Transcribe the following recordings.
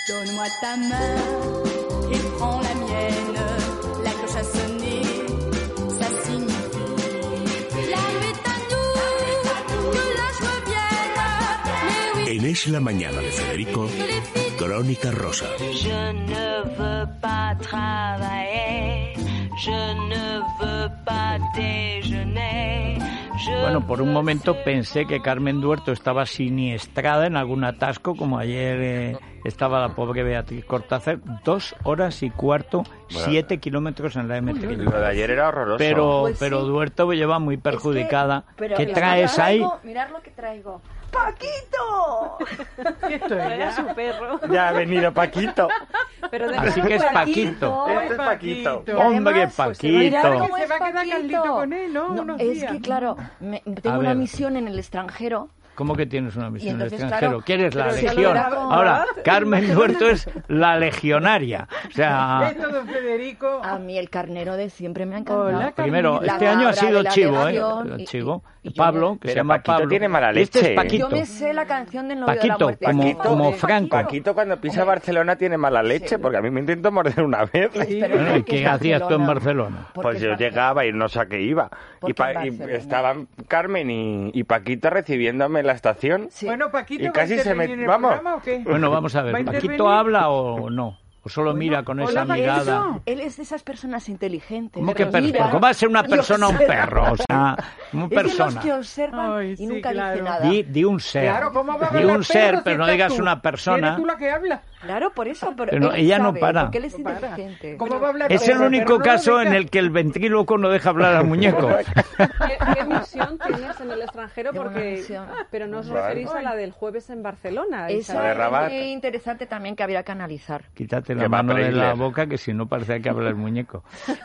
Donne-moi ta main et prends la mienne. La cloche a sonné, ça signifie la nuit est à nous, que la joie vienne. Mais oui, En Es la mañana de Federico, Crónica Rosa. Je ne veux pas travailler, je ne veux pas déjeuner. Bueno, por un momento pensé que Carmen Duerto estaba siniestrada en algún atasco, como ayer estaba la pobre Beatriz Cortázar, 2 horas y cuarto, 7 kilómetros en la M3. Lo de ayer era horroroso. Pero, Pues sí. pero Duerto lleva muy perjudicada. Pero ¿Qué lo traes que ahí? traigo, mirad lo que traigo. ¡Paquito! Esto era su perro. Ya ha venido Paquito. Pero de Así que es Paquito. Este es Paquito. Y Hombre, además, Paquito. mirad cómo Se es va a quedar Paquito. Carlito con él, ¿no? Unos es días. que claro, tengo A una ver. misión en el extranjero. ¿Cómo que tienes una misión en el entonces, extranjero? claro, ¿Quieres la pero si legión? era con- Ahora, Carmen Duerto es la legionaria. O sea, Esto, don Federico. A mí el carnero de siempre me ha encantado. Hola, primero, La este año ha cabra sido de la chivo, legación, Chivo. y yo Pablo, me- que se Pero llama Paquito Pablo. tiene mala Este leche. es Paquito. Yo me sé la canción del novio de la Paquito, muerte. como Franco. Paquito cuando pisa Barcelona tiene mala leche, porque a mí me intentó morder una vez. Pero Bueno, ¿y porque qué es hacías tú en Barcelona. Barcelona? Porque Pues es yo Barcelona. llegaba y no sé a qué iba. Porque Y es Barcelona. estaban Carmen y Paquito recibiéndome en la estación. Sí. Bueno, Paquito, Y ¿va a casi se intervenir me- en el vamos. programa o qué? Bueno, vamos a ¿Va ver, a ¿Paquito intervenir? habla o no? ¿O solo mira con esa hola, mirada? Paquito. Él es de esas personas inteligentes. ¿Cómo que Pero mira, persona? ¿Cómo va a ser una y persona un observa. perro? O sea, como Es de los persona. que observan Ay, y sí, nunca claro. dice nada. Di un ser. Claro, ¿cómo va a Di hablar un perro ser, si pero no estás digas tú? una ¿Eres persona. tú la que habla? Claro, por eso, pero Pero él ella no sabe, para. porque él es No para. inteligente. ¿Cómo va a hablar Es perro? el Pero único no lo caso en deja. el que el ventríloco no deja hablar al muñeco. ¿Qué misión tienes en el extranjero? Tengo una Porque, misión. pero no os Vale. referís a la del jueves en Barcelona. Esa de es Rabat. muy interesante también que habría que analizar. Quítate Que la va mano de la Preisler. boca, que si no parece que habla el muñeco.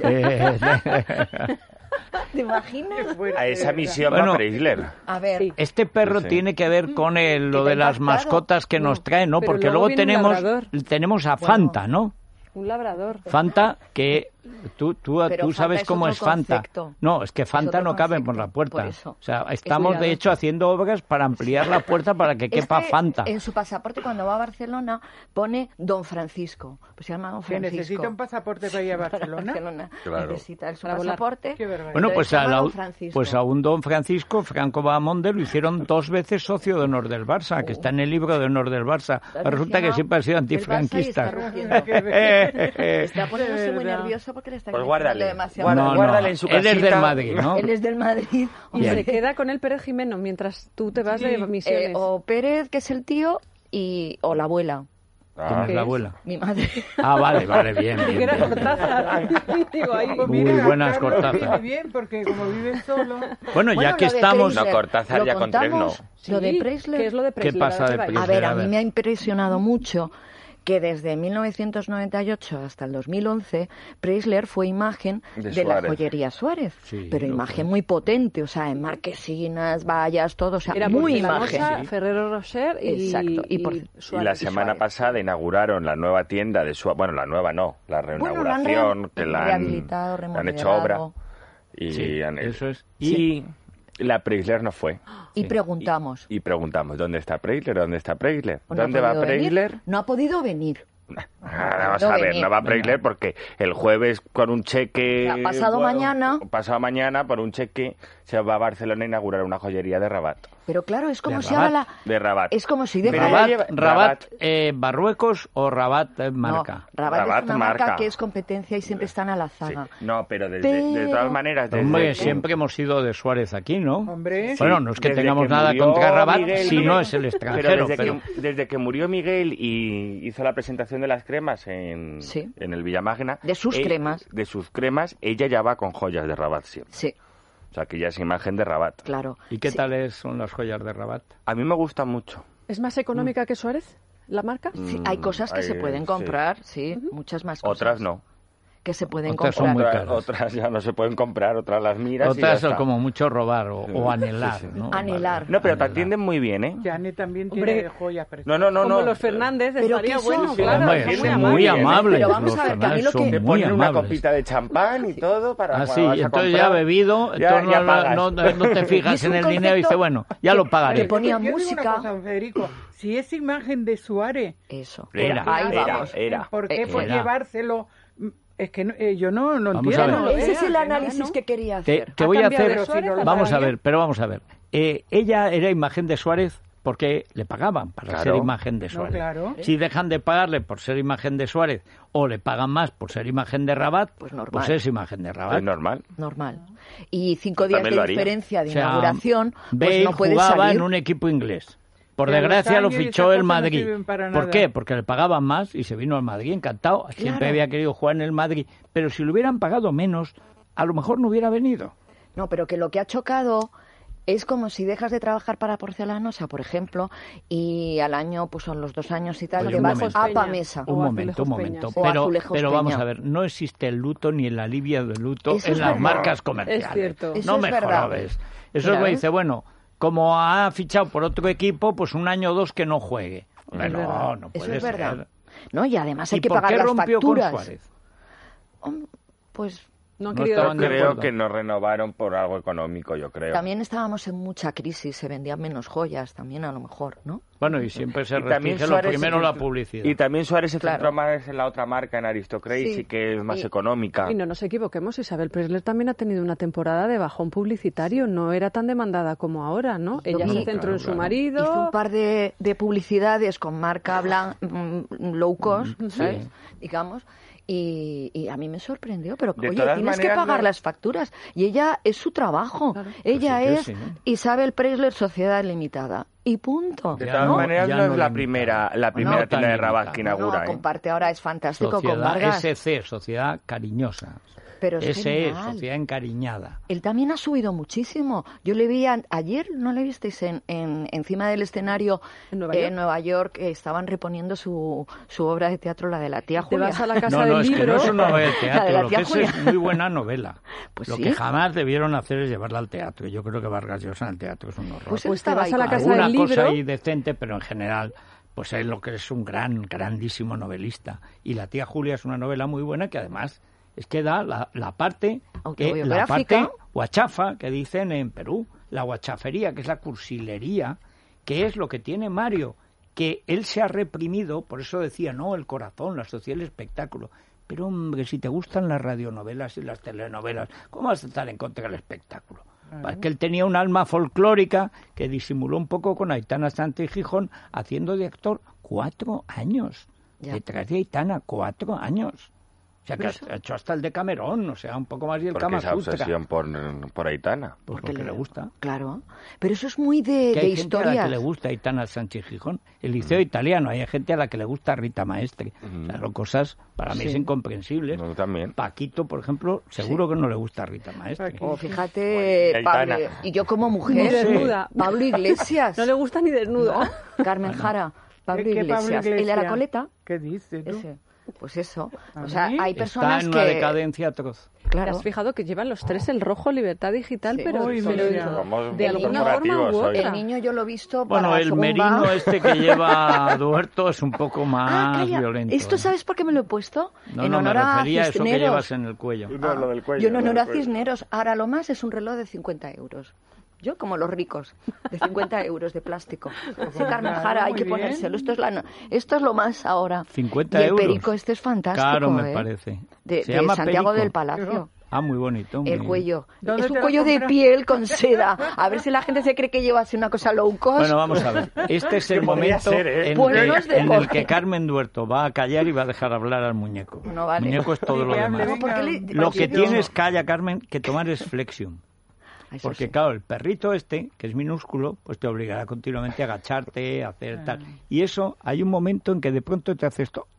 ¿Te imaginas? Qué fuerte, A esa de misión Bueno. va Preisler. A ver, Sí. Este perro Sí. tiene que ver con lo Que de te ha las impactado. mascotas que nos trae, ¿no? pero Porque luego luego viene un tenemos a Bueno. Fanta, ¿no? Un labrador. Fanta, que tú Pero sabes Fanta cómo es es otro Fanta. concepto. No, es que Fanta otro no cabe concepto, por la puerta. por eso. O sea, estamos de cuidado. hecho haciendo obras para ampliar la puerta para que es quepa que Fanta. en su pasaporte cuando va a Barcelona pone Don Francisco. Pues se llama Don ¿Que Francisco. necesita un pasaporte para ir a Para Barcelona? Barcelona. Claro. Necesita el su Para volar. pasaporte. Qué barbaridad. Bueno, Entonces pues se llama a, Don Francisco. pues a un Don Francisco, Franco Bahamonde, lo hicieron 2 veces socio de honor del Barça, que está en el libro de honor del Barça. Está Resulta que aficionado siempre ha sido del Barça y antifranquista. está rugiendo. Está poniéndose muy verdad. nervioso porque le está Pues gritando guárdale. demasiado. Guárdale en su él es del casita. Madrid, ¿no? Él es del Madrid. Bien. Se queda con el Pérez Jimeno mientras tú te vas de misiones. O Pérez, que es el tío, o la abuela, ¿Quién es ¿Qué la es? abuela? mi madre. Ah, vale, bien. Y bien, que era bien. Cortázar. Digo, ahí. Pues Muy mira, buenas, Carlos Cortázar. vive bien, porque como viven solo... Bueno, ya Bueno, que lo de estamos... Preisler, No, Cortázar ¿lo ya con tres contamos? no. Lo de Sí, Preisler. ¿Qué es lo de Preisler? pasa de Ahora que Preisler? A ver, a A ver. mí me ha impresionado mucho que desde 1998 hasta el 2011 Preisler fue imagen De de la Suárez. joyería Suárez, Sí, pero lo imagen fue. muy potente, o sea, en marquesinas, vallas, todo, o sea, Era muy Porcelanosa, imagen. Ferrero Rocher y, Exacto, y por- Y Suárez. la semana Suárez. pasada inauguraron la nueva tienda de Suárez. Bueno, la nueva no, la Bueno, reinauguración, que la han rehabilitado, han hecho obra. remodelado. Y Sí, han- eso es. Y la Preisler no fue. Y preguntamos. Y preguntamos, ¿dónde está Preisler? ¿Dónde está Preisler? ¿no ha ¿Dónde va podido venir? Preisler? No ha podido venir. Vamos No a ver, venir. no va Preisler porque el jueves con un cheque... Ya, pasado mañana. Pasado mañana, por un cheque, se va a Barcelona a inaugurar una joyería de Rabat. Pero claro, es como De si ahora Rabat. la... De Rabat. Es como si Pero deja... ella lleva- Rabat, Marruecos o Rabat marca. No, Rabat Rabat es una marca marca. que es competencia y siempre están a la Sí. zaga. No, pero de Pero- todas maneras... desde Hombre, que- siempre hemos sido de Suárez aquí, ¿no? Hombre, Bueno, no es que desde tengamos que nada murió contra Rabat, Miguel, si no Miguel. es el Pero extranjero. desde que murió Miguel y hizo la presentación de las cremas en Sí. el Villamagna... De sus cremas. De sus cremas, ella ya va con joyas de Rabat siempre. Sí, O sea, que ya es imagen de Rabat. claro. ¿Y qué Sí. tal son las joyas de Rabat? A mí me gusta mucho. ¿Es más económica que Suárez, la marca? Sí, hay cosas que se pueden sí. comprar, sí, muchas más cosas. Otras no. que se pueden Otras son comprar. muy caras. Otras ya no se pueden comprar, otras las miras y Otras ya son está. como mucho robar o anhelar, Sí, sí. ¿no? Anhelar. No, pero te Anhelar. atienden muy bien, ¿eh? Janet también Hombre, tiene joyas preciosas. No. Como los Fernández, Pero estaría que bueno, son- claro. Hombre, son son amables. muy amables. Pero vamos los a ver, que a mí Fernández lo que- son Te muy ponen una amables. copita de champán y todo para Ah, cuando sí, vas a entonces comprar. ya ha bebido, Ya- entonces ya no, pagas. no te Y fijas es en un el dinero y dices, concepto bueno, ya lo pagaré. que ponía Yo digo una música. cosa, Federico, si es imagen de Suárez, Eso. Era, Ahí vamos. era. ¿por qué pues Era. llevárselo? Es que yo no Vamos entiendo. a ver. Ese es el que no, análisis ¿no? que quería Te hacer. voy a cambiado hacer... de Suárez a Vamos a María? ver, pero vamos a ver. Ella era imagen de Suárez porque le pagaban para Claro. ser imagen de No, Suárez. claro. Si dejan de pagarle por ser imagen de Suárez o le pagan más por ser imagen de Rabat, Pues normal. pues es imagen de Rabat. Es normal. Normal. Y 5 días También de lo haría. diferencia de O sea, inauguración, pues Bale no puede jugaba salir. en un equipo inglés. Por Pero los desgracia lo años y fichó esas el cosas no Madrid. sirven para ¿Por nada. qué? Porque le pagaban más y se vino al Madrid encantado. Siempre Claro. había querido jugar en el Madrid. Pero si le hubieran pagado menos, a lo mejor no hubiera venido. No, pero que lo que ha chocado es como si dejas de trabajar para Porcelanosa, por ejemplo, y al año, pues son los 2 años y tal, Oye, te un vas momento. a Peña. Pamesa. O Un momento, Azulejos un momento. Peña, sí. O Pero, Azulejos pero vamos Peña. a ver, no existe el luto ni el alivio del luto Eso en es las verdad. marcas comerciales. Es cierto. Eso No es me verdad. jorobes. Eso Mira, es que ¿ves? dice, bueno, como ha fichado por otro equipo, pues un año o 2 que no juegue. Hombre, Es no, verdad. no Eso puede es verdad. ser. No, y además hay ¿Y que por pagar qué las rompió facturas. con Suárez? Pues No han No querido estaban de decir. Creo acuerdo. que no renovaron por algo económico, yo creo. también estábamos en mucha crisis, se vendían menos joyas también a lo mejor, ¿no? Bueno, y siempre se Y también restringe lo Suárez primero se- la publicidad. Y también Suárez se Claro. centró más en la otra marca, en Aristocracy, Sí. que es más Y- económica. Y no nos equivoquemos, Isabel Presley también ha tenido una temporada de bajón publicitario, no era tan demandada como ahora, ¿no? Ella vi- se centró en su Claro. marido. Hizo un par de publicidades con marca low cost, ¿sabes? Digamos. Y a mí me sorprendió, pero De oye, todas tienes que maneras, pagar no- las facturas. Y ella es su trabajo. Claro. Ella Pues sí que es sí, ¿no? Isabel Presley Sociedad Limitada. Y punto. De Ya todas no- maneras, ya no no es la limitada. primera, la No primera tan tienda de limitada. Rabat que No, inaugura. ¿eh? comparte ahora, es fantástico con Sociedad Vargas. SC, Sociedad Cariñosa. Pero es SE, genial. Sociedad Encariñada. Él también ha subido muchísimo. Yo le vi ayer, ¿no le visteis encima del escenario ¿En Nueva York? en Nueva York? Estaban reponiendo su obra de teatro, la de la tía Te Julia. vas a la casa No, del no, es que libro. no es una novela de La de teatro, la lo tía que es Julia. muy buena novela. Pues Lo sí. que jamás debieron hacer es llevarla al teatro. Yo creo que Vargas Llosa en el teatro es un horror. Pues él Pues te estaba vas ahí a la con casa algo. del Alguna cosa libro. ahí decente, pero en general, pues es lo que es un grandísimo novelista. Y La tía Julia es una novela muy buena que además es que da la parte Autobiográfica. guachafa que dicen en Perú, la guachafería, que es la cursilería, que es lo que tiene Mario, que él se ha reprimido, por eso decía, no, el corazón, la sociedad, el espectáculo. Pero hombre, si te gustan las radionovelas y las telenovelas, ¿cómo vas a estar en contra del espectáculo? Es que él tenía un alma folclórica que disimuló un poco con Aitana Sánchez Gijón haciendo de actor 4 años. Ya. Detrás de Aitana, 4 años. O sea, que ha hecho hasta el de Camerón, o sea, un poco más y el Porque Kama esa Sutra. obsesión por Aitana. Pues porque le gusta. Claro. Pero eso es muy Que de hay gente a la historias. que le gusta Aitana Sánchez Gijón. El liceo italiano, hay gente a la que le gusta Rita Maestre. O sea, son cosas para mí es incomprensibles. No, también. Paquito, por ejemplo, seguro que no le gusta Rita Maestre. O fíjate, Bueno, Pablo, Aitana. y yo como Ni mujer, desnuda. Pablo Iglesias. No le gusta ni desnuda. Carmen Jara, Pablo ¿Qué Pablo Iglesias. El de la Iglesias? coleta. ¿Qué dices tú? Ese. Pues eso. ¿A O sea, mí? hay Está personas en una que... decadencia atroz. ¿Te Claro. has fijado que llevan los tres el rojo, libertad digital, Sí. pero, Uy, pero mira. Somos de muy alguna forma corporativos u hoy. otra? El niño yo lo he visto Bueno, para el según merino va. este que lleva Duerto es un poco más Calla. violento. ¿Esto ¿eh? sabes por qué me lo he puesto? No, en no, me honor a refería a eso que Cisneros. llevas en el cuello. No, lo del cuello, Yo en lo honor del a cuello. Cisneros. Ahora lo más es un reloj de 50 euros. Yo como los ricos, de 50 euros de plástico. Sí, Carmen Jara, hay muy que bien. ponérselo. Esto es lo más ahora. 50 y el euros. perico este es fantástico, Caro me ¿eh? parece. De Se llama Santiago perico. del Palacio. Ah, muy bonito. El muy- cuello. ¿Dónde Es te un lo cuello de compras? piel con seda. A ver si la gente se cree que lleva así una cosa low cost. Bueno, vamos a ver. Este es el Que podría momento ser, ¿eh? en, Bueno, que- no es de en el coste. que Carmen Duerto va a callar y va a dejar hablar al muñeco. No vale. El muñeco es todo Sí, lo que hable, demás. No, porque venga. Lo que porque- tienes, calla, Carmen, que tomar es flexion. Eso Porque, sí. claro, el perrito este, que es minúsculo, pues te obligará continuamente a agacharte, a hacer tal. Y eso, hay un momento en que de pronto te hace esto.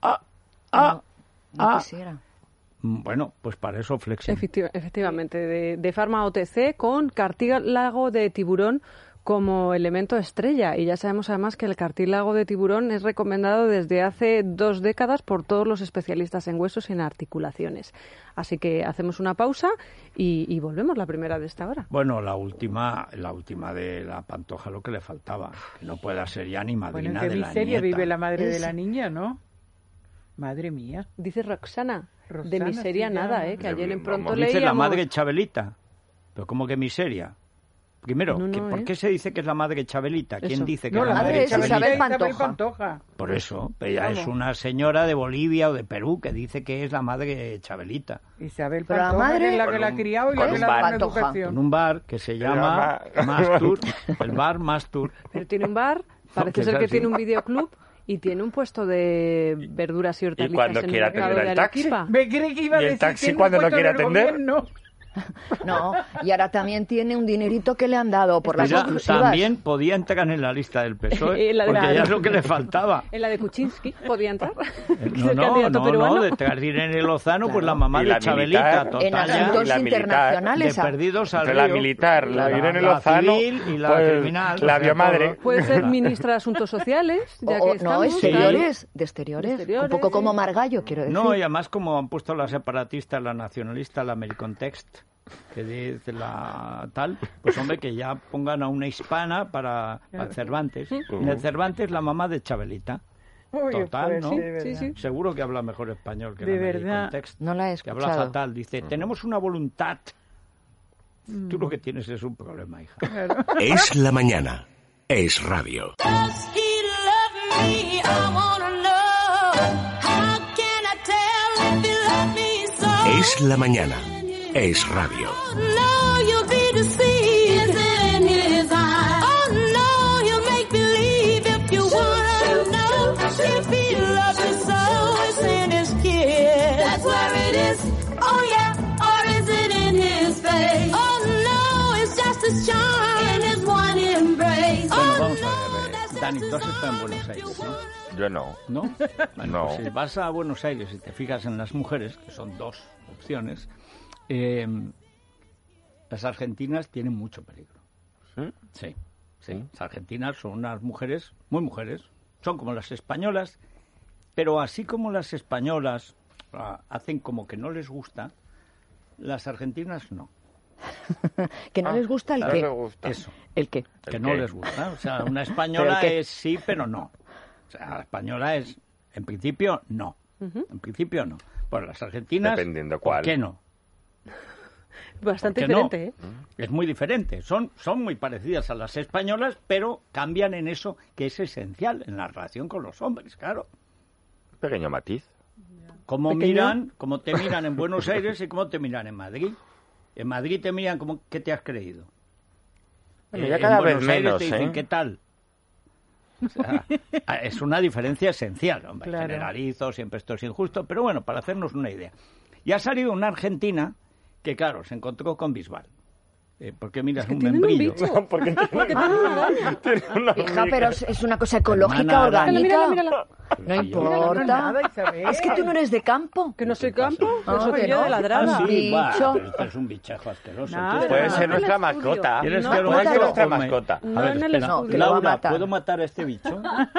No quisiera. Bueno, pues para eso flexion. Efectivamente, de Pharma OTC con cartílago de tiburón como elemento estrella. Y ya sabemos además que el cartílago de tiburón es recomendado desde hace 2 décadas por todos los especialistas en huesos y en articulaciones. Así que hacemos una pausa y volvemos, la primera de esta hora. Bueno, la última de la Pantoja, lo que le faltaba, que no pueda ser ya ni madrina bueno, de ¿en la qué miseria nieta. vive la madre de la niña, no? Madre mía. Dice Roxana, de Roxana miseria se nada, llama. que ayer en Pronto Dice leíamos... la madre Chabelita. Pero ¿cómo que miseria? Primero, No, ¿por qué se dice que es la madre Chabelita? ¿Quién Eso. dice que No, es la la madre madre es Chabelita? Isabel Pantoja. Por eso, ella es ¿Cómo? una señora de Bolivia o de Perú que dice que es la madre Chabelita. Isabel Pero la Pantoja, madre- que es la que Con la ha un- criado y la con que un le ha dado una Pantoja. En educación. un bar que se llama llama- Mastur, el bar Mastur. Pero tiene un bar, parece que ser es que así. tiene un videoclub y tiene un puesto de verduras y hortalizas cuando en el quiera mercado atender de al taxi. Arequipa. Me cree que iba a ¿Y el decir taxi tiene un cuando no puesto quiere en el atender? gobierno. No, y ahora también tiene un dinerito que le han dado por las Mira, exclusivas. también podía entrar en la lista del PSOE, La de- porque ya es lo que le faltaba. En la de Kuczynski podía entrar. Que es No, el no, candidato no, peruano. no, detrás de Irene Lozano, pues Claro. la mamá Y de la Chabelita, militar. total, En ya, asuntos la militar. internacionales. de perdidos al Entre la río. militar, la Irene la Lozano, civil y la pues, criminal. la o sea, biomadre. todo. Puede ser ministra de Asuntos Sociales, ya que No, estamos. exteriores, de exteriores. Exteriores, Un poco como sí. Margallo, quiero decir. No, y además como han puesto la separatista, la nacionalista, la Americontext, que dice la tal, pues hombre, que ya pongan a una hispana para Cervantes. En el Cervantes la mamá de Chabelita. Uy, Total, pues ¿no? sí, de verdad. Sí, sí. Seguro que habla mejor español que De la verdad. Americontext. No la he Que habla escuchado. fatal. Dice, tenemos una voluntad. Tú lo que tienes es un problema, hija. Es la mañana. Es radio. Does he love me? I wanna know. How can I tell if he loves me so? Es la mañana. Es radio. Oh no, you'll be deceived. Is it in his eyes? Oh no, he'll make believe if you wanna know. If he loves you so, it's in his kiss. That's where it is. Oh yeah, or is it in his face? Oh no, it's just his charm in his one embrace. Bueno, Oh vamos no, a ver. that's Dani, just tú his has estado en love Buenos if you Aires, ¿no? want. Yo no. ¿No? Bueno, No. pues si vas a Buenos Aires y te fijas en las mujeres, que son 2 opciones, las argentinas tienen mucho peligro. ¿Sí? Sí, sí. Las argentinas son unas mujeres, muy mujeres, son como las españolas, pero así como las españolas hacen como que no les gusta, las argentinas no. Que no les gusta el No qué. me gusta. Eso, El qué. que ¿El no qué? les gusta. O sea, una española ¿Pero el qué? es sí, pero no. O sea, la española es, en principio, no. En principio, no. Pues las argentinas, Dependiendo cuál. ¿por qué no? Bastante ¿Por qué no? diferente, ¿eh? Es muy diferente. Son muy parecidas a las españolas, pero cambian en eso que es esencial en la relación con los hombres, claro. Pequeño matiz. Cómo Pequeño. cómo te miran en Buenos Aires y cómo te miran en Madrid. En Madrid te miran como, ¿qué te has creído? Bueno, ya En cada vez Buenos Aires menos, te dicen, ¿eh? ¿qué tal? O sea, es una diferencia esencial, hombre. Claro. Generalizo, siempre esto es injusto, pero bueno, para hacernos una idea. Y ha salido una argentina que, claro, se encontró con Bisbal. ¿Por qué miras un tienen un membrillo? bicho. Porque Porque tiene una araña. tiene una Hija, hormiga. pero es una cosa ecológica, Hermana, orgánica. Mírala, mírala. No Sí, yo- importa. Nada, Isabel. Es que tú no eres de campo. Que no soy campo, Ah, eso que que yo no. de ladrada. Ah, sí, va, Bicho. pero este es un bichajo asqueroso. No, ¿Quieres Puede que- ser en el nuestra estudio. mascota. ¿Quieres No, que lo puede ser mate o nuestra come? mascota. No, A ver, en el espera. estudio. Que lo va a Laura, matar. ¿puedo matar a este bicho?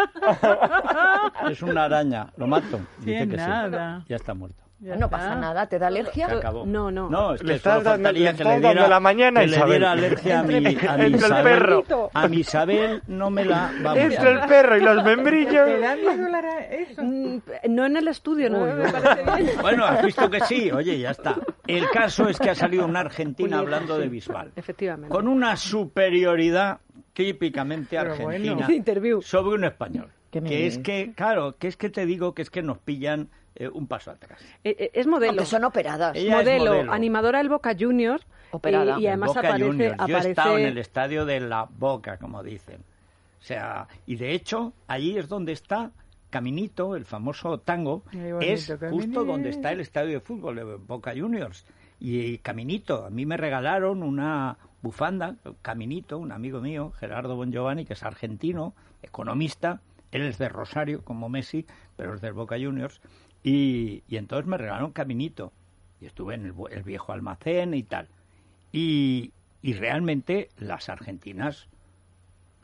Es una araña, lo mato. Dice Sí, que nada. sí. Ya está muerto. Ya No está. pasa nada, ¿te da alergia? Se acabó. No, no. No, es que Le solo estás dando- faltaría le que estás le diera, dando la mañana, que le Isabel. diera alergia a mi Entre el Isabel. perro. A mi Isabel no me la vamos Entre el perro y los membrillos. ¿Te da miedo eso? No en el estudio, no me parece bien. Bueno, has visto que sí. Oye, ya está. El caso es que ha salido una argentina hablando de Bisbal. Efectivamente. Con una superioridad típicamente Pero argentina bueno. Interview. sobre un español. ¿Qué me Que es dices? que, claro, que es que te digo que es que nos pillan un paso atrás. Es modelo. Aunque son operadas. Ella es modelo, modelo. animadora del Boca Juniors. Operada. Y además Boca aparece... Juniors. Yo he aparece... estado en el estadio de la Boca, como dicen. O sea, y de hecho, allí es donde está Caminito, el famoso tango, Qué bonito, es Caminito. justo donde está el estadio de fútbol de Boca Juniors. Y Caminito, a mí me regalaron una bufanda, Caminito, un amigo mío, Gerardo Bongiovanni, que es argentino, economista, él es de Rosario, como Messi, pero es del Boca Juniors, y entonces me regalaron Caminito, y estuve en el viejo almacén y tal. Y realmente las argentinas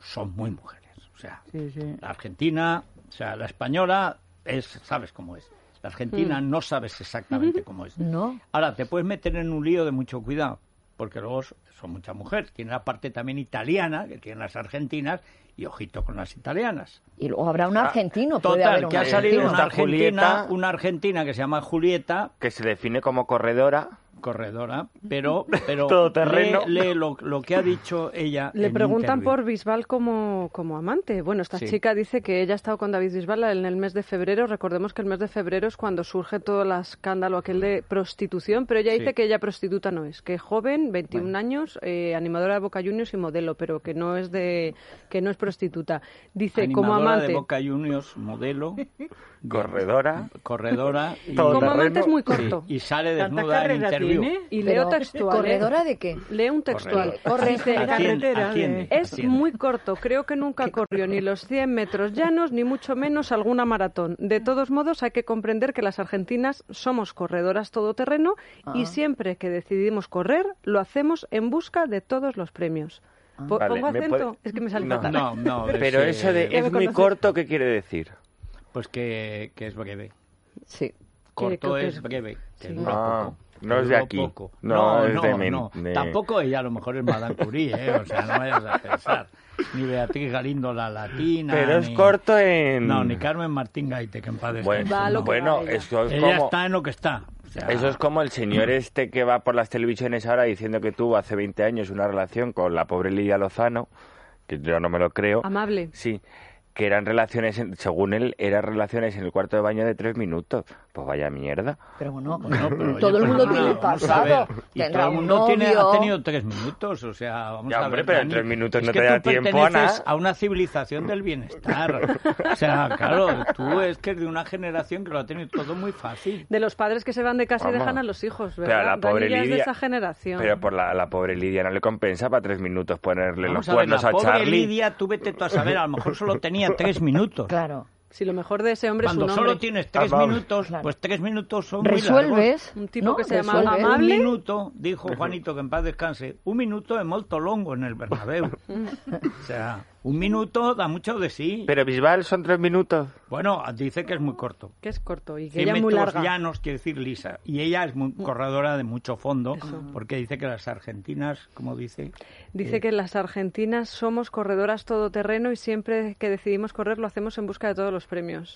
son muy mujeres. O sea, Sí, sí. la argentina, o sea, la española sabes cómo es. La argentina no sabes exactamente cómo es. No. Ahora, te puedes meter en un lío de mucho cuidado, porque luego son muchas mujeres. Tiene la parte también italiana, que tienen las argentinas, y ojito con las italianas. Y luego habrá un argentino, puede haber Total, un que ha salido argentino. una argentina que se llama Julieta, Que se define como corredora. corredora, pero Todoterreno. lee lo que ha dicho ella. Le en preguntan interview. por Bisbal como amante. Bueno, esta Sí. chica dice que ella ha estado con David Bisbal en el mes de febrero. Recordemos que el mes de febrero es cuando surge todo el escándalo aquel de prostitución, pero ella Sí. dice que ella prostituta no es, que es joven, 21 años, animadora de Boca Juniors y modelo, pero que no es prostituta. Dice como Animadora amante. de Boca Juniors, modelo, Corredora. y, Todo Como amante es muy sí, corto. y sale ¿Tanta desnuda en carrera interview. tiene? Y Pero, leo textual. ¿corredora de qué? Lee un textual. Corre. Atiende. Es muy corto, creo que nunca corrió ni los 100 metros llanos, ni mucho menos alguna maratón. De todos modos, hay que comprender que las argentinas somos corredoras todoterreno y siempre que decidimos correr, lo hacemos en busca de todos los premios. Vale, ¿Pongo ¿me acento? puede- Es que me sale No. fatal. No, Pero eso de Ya me es muy conoces. corto, ¿qué quiere decir? Pues que es breve. Sí. Corto que- es breve, que sí. dura Ah, poco. no que es de duró aquí. poco. No, es de no. de- Tampoco ella a lo mejor es Madame Curie, o sea, no vayas a pensar. Ni Beatriz Galindo la latina. Pero es ni- corto en... No, ni Carmen Martín Gaite, que en paz Bueno, descanse, Va a lo no. que bueno, va ella. eso es Ella como... está en lo que está. O sea, Eso es como el señor este que va por las televisiones ahora diciendo que tuvo hace 20 años una relación con la pobre Lidia Lozano, que yo no me lo creo. Amable. Sí, que eran relaciones, según él, eran relaciones en el cuarto de baño de 3 minutos. Pues vaya mierda. Pero bueno, Bueno, pero, oye, todo el pues mundo vamos tiene a- vamos a pasado. ver. Y Tendrá todo el un mundo novio. ha tenido 3 minutos, o sea, vamos Ya, a hombre, ver. pero en Dani, 3 minutos es no que te tú da tiempo a perteneces nada. a una civilización del bienestar. O sea, claro, tú es que es de una generación que lo ha tenido todo muy fácil. De los padres que se van de casa y Vamos. dejan a los hijos, Pero ¿verdad? a la pobre Dani ya es de Lidia... esa generación. Pero por la pobre Lidia no le compensa para 3 minutos ponerle Vamos los a ver, cuernos la a pobre Charlie. Lidia, tú vete tú a saber, a lo mejor solo tenía 3 minutos. Claro. Si lo mejor de ese hombre Cuando es un solo hombre. tienes 3 vamos. minutos, Claro. pues 3 minutos son muy largos. Resuelves. Un tipo ¿no? que se llama Resuelves. Amable. Un minuto, dijo Juanito, que en paz descanse, un minuto es molto longo en el Bernabéu. O sea, un minuto da mucho de sí. Pero Bisbal son 3 minutos. Bueno, dice que es muy corto. Que es corto y que 100 ella es muy metros larga. llanos, quiere decir lisa. Y ella es muy corredora de mucho fondo, porque dice que las argentinas, como dice... Dice que las argentinas somos corredoras todoterreno y siempre que decidimos correr lo hacemos en busca de todos los premios.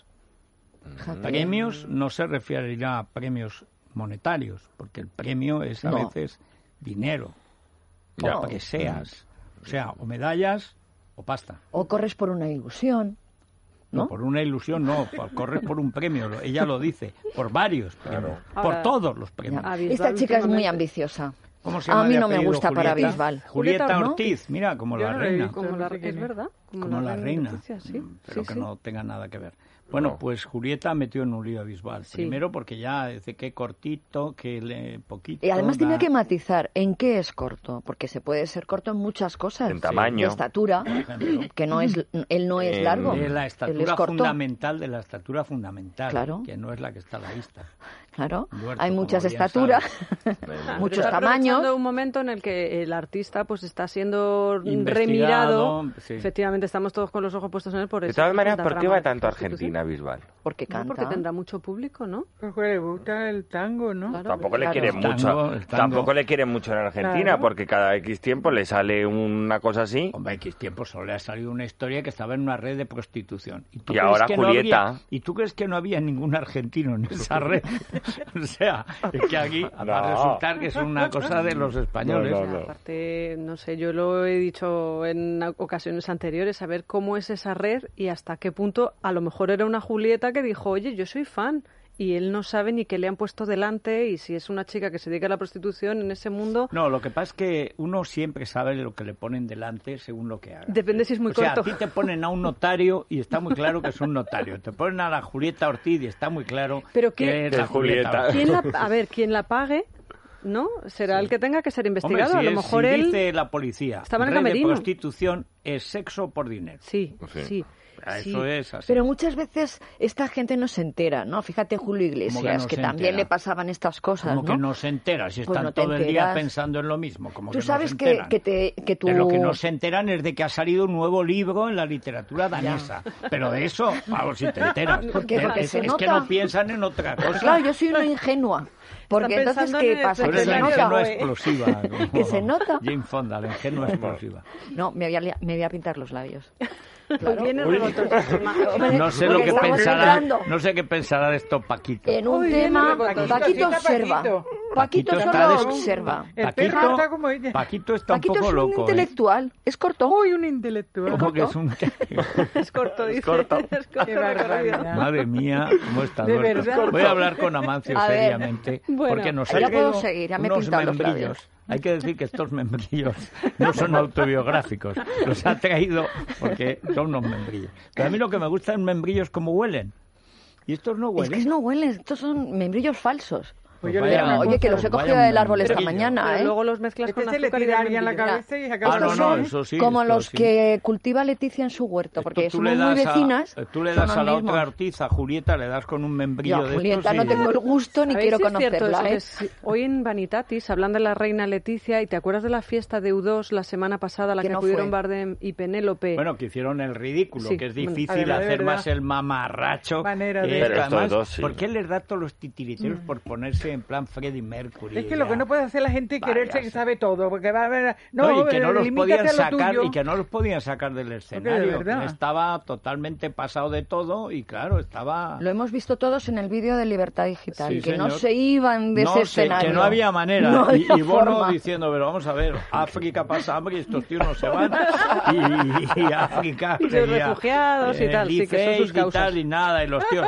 Premios no se referirá a premios monetarios, porque el premio es a No. veces dinero, Ya. o preseas, o sea, o medallas o pasta. O corres por una ilusión. No, ¿No? por una ilusión no, corres por un premio, ella lo dice, por varios premios, por Ahora- todos los premios. Ya. A Bisbal Esta chica es muy últimamente. ambiciosa. ¿Cómo se A llama mí de no me apellido, gusta para Julieta? Bisbal. Julieta ¿no? Ortiz, mira, como Yo la no la he reina. visto. Como la, No sé quién es es. verdad. Como la reina. Leticia, sí. Pero Sí, que sí. no tenga nada que ver. Bueno, No. pues Julieta metió en un lío a Bisbal. Sí. Primero porque ya dice que cortito, que poquito. Y además tiene da- que matizar en qué es corto, porque se puede ser corto en muchas cosas. En tamaño. De estatura, ejemplo. que no es, él no es largo. De la él es estatura corto. fundamental, de la estatura fundamental, Claro. que no es la que está a la vista. Claro, Duerto, hay como muchas bien estaturas, sabes. muchos Está tamaños. aprovechando un momento en el que el artista pues está siendo Investigado, remirado. sí. Efectivamente, estamos todos con los ojos puestos en él por De eso. todas maneras, ¿por qué va tanto a Argentina Bisbal? Porque No, canta. porque tendrá mucho público, ¿no? Porque le gusta el tango, ¿no? Claro. Tampoco le Claro. quieren El tango, mucho. el tango. Tampoco le quieren mucho en Argentina, Claro. porque cada X tiempo le sale una cosa así. Hombre, X tiempo solo le ha salido una historia que estaba en una red de prostitución. ¿Tú Y crees ahora que Julieta. No había, ¿Y tú crees que no había ningún argentino en esa red? O sea, es que aquí va a No. resultar que es una cosa de los españoles. No, no. Aparte, no sé, yo lo he dicho en ocasiones anteriores, saber cómo es esa red y hasta qué punto a lo mejor era una Julieta que dijo, oye, yo soy fan. Y él no sabe ni qué le han puesto delante y si es una chica que se dedica a la prostitución en ese mundo. No, lo que pasa es que uno siempre sabe lo que le ponen delante según lo que haga. Depende si es muy O sea, corto. a ti te ponen a un notario y está muy claro que es un notario. Te ponen a la Julieta Ortiz y está muy claro Pero que ¿quién- es Que la es Julieta. Julieta. A ver, quien la pague, ¿no? Será el que tenga que ser Hombre, investigado. si a lo es- mejor si él... dice la policía, estaba en el red de camerino. prostitución es sexo por dinero. Sí, Sí. sí. Sí, Eso es así. pero muchas veces esta gente no se entera, ¿no? Fíjate Julio Iglesias, no que se también entera? le pasaban estas cosas, Como ¿no? que no se entera, si Pues están no te todo el día enteras. pensando en lo mismo. Como Tú que no sabes se que enteran. que tú... De lo que no se enteran es de que ha salido un nuevo libro en la literatura danesa. Pero de eso, vamos, si te enteras. ¿Por qué? Porque es, se es nota. que no piensan en otra cosa. Claro, yo soy una ingenua. Porque Están entonces, pensando ¿qué en el pasa? Tú Que eres se la nota. ingenua explosiva. como Que se nota. Jane Fonda, la ingenua explosiva. No, me voy a pintar los labios. Hoy viene revoltoso. No sé lo Porque que estamos pensará, entrando no sé qué pensará de esto Paquito. en un Uy, viene tema... rebotando. Paquito Paquito, observa. Paquito. Paquito Paquito solo está observa. El perro está como ella. Paquito está Paquito un poco es un loco. intelectual. Es corto. Uy, un intelectual. Como que es un... Es corto, dice. corto. Es corto Qué recorrido. barbaridad. Madre mía, cómo está De Duerto. verdad. Voy a hablar con Amancio A ver. seriamente, Bueno, porque nos ya ha puedo traído seguir, ya me he unos pintado los membrillos. labios. Hay que decir que estos membrillos no son autobiográficos, los ha traído porque son unos membrillos. Pero a mí lo que me gusta en membrillos es cómo huelen. Y estos no Es huelen. que no huelen. Estos son membrillos falsos. Pues yo Vaya- le llamo Oye, que los he vaya cogido del árbol esta membrillo. mañana, Pero ¿eh? luego los mezclas Este con se le azúcar y tiraría en la membrillo. cabeza y se Ah, acaba Estos no, son eso sí, como esto los sí. que cultiva Leticia en su huerto, porque Esto somos muy vecinas. Tú le son das los a la mismos. otra artista, Julieta, le das con un membrillo Yo, de Julieta, estos no y- tengo el gusto ni ¿Sabéis quiero si es cierto conocerla, eso? ¿eh? Que hoy en Vanitatis hablan de la reina Leticia y te acuerdas de la fiesta de U2 la semana pasada, a la Que que no acudieron fue. Bardem y Penélope. Bueno, que hicieron el ridículo, Sí, que es bueno, difícil de hacer verdad. más el mamarracho. Manera que de- es Pero que estos además, dos sí. ¿por qué les da todos los titiriteros por ponerse en plan Freddie Mercury? Es que lo que ya? no puede hacer la gente es creerse que Váyase. sabe todo, porque va a ver... No, y que no los limítate podían a lo sacar tuyo. y que no los podían sacar del escenario. verdad. Estaba totalmente pasado de todo y claro, estaba Lo hemos visto todos en el vídeo de Libertad Digital, Sí, que no señor. se iban de ese sé, escenario. que no había manera. No y había Bono forma. diciendo, pero vamos a ver, África pasa hambre y estos tíos no se van. Y África Y los quería, refugiados y tal, sí, que son sus y causas. tal, y nada, y los tíos,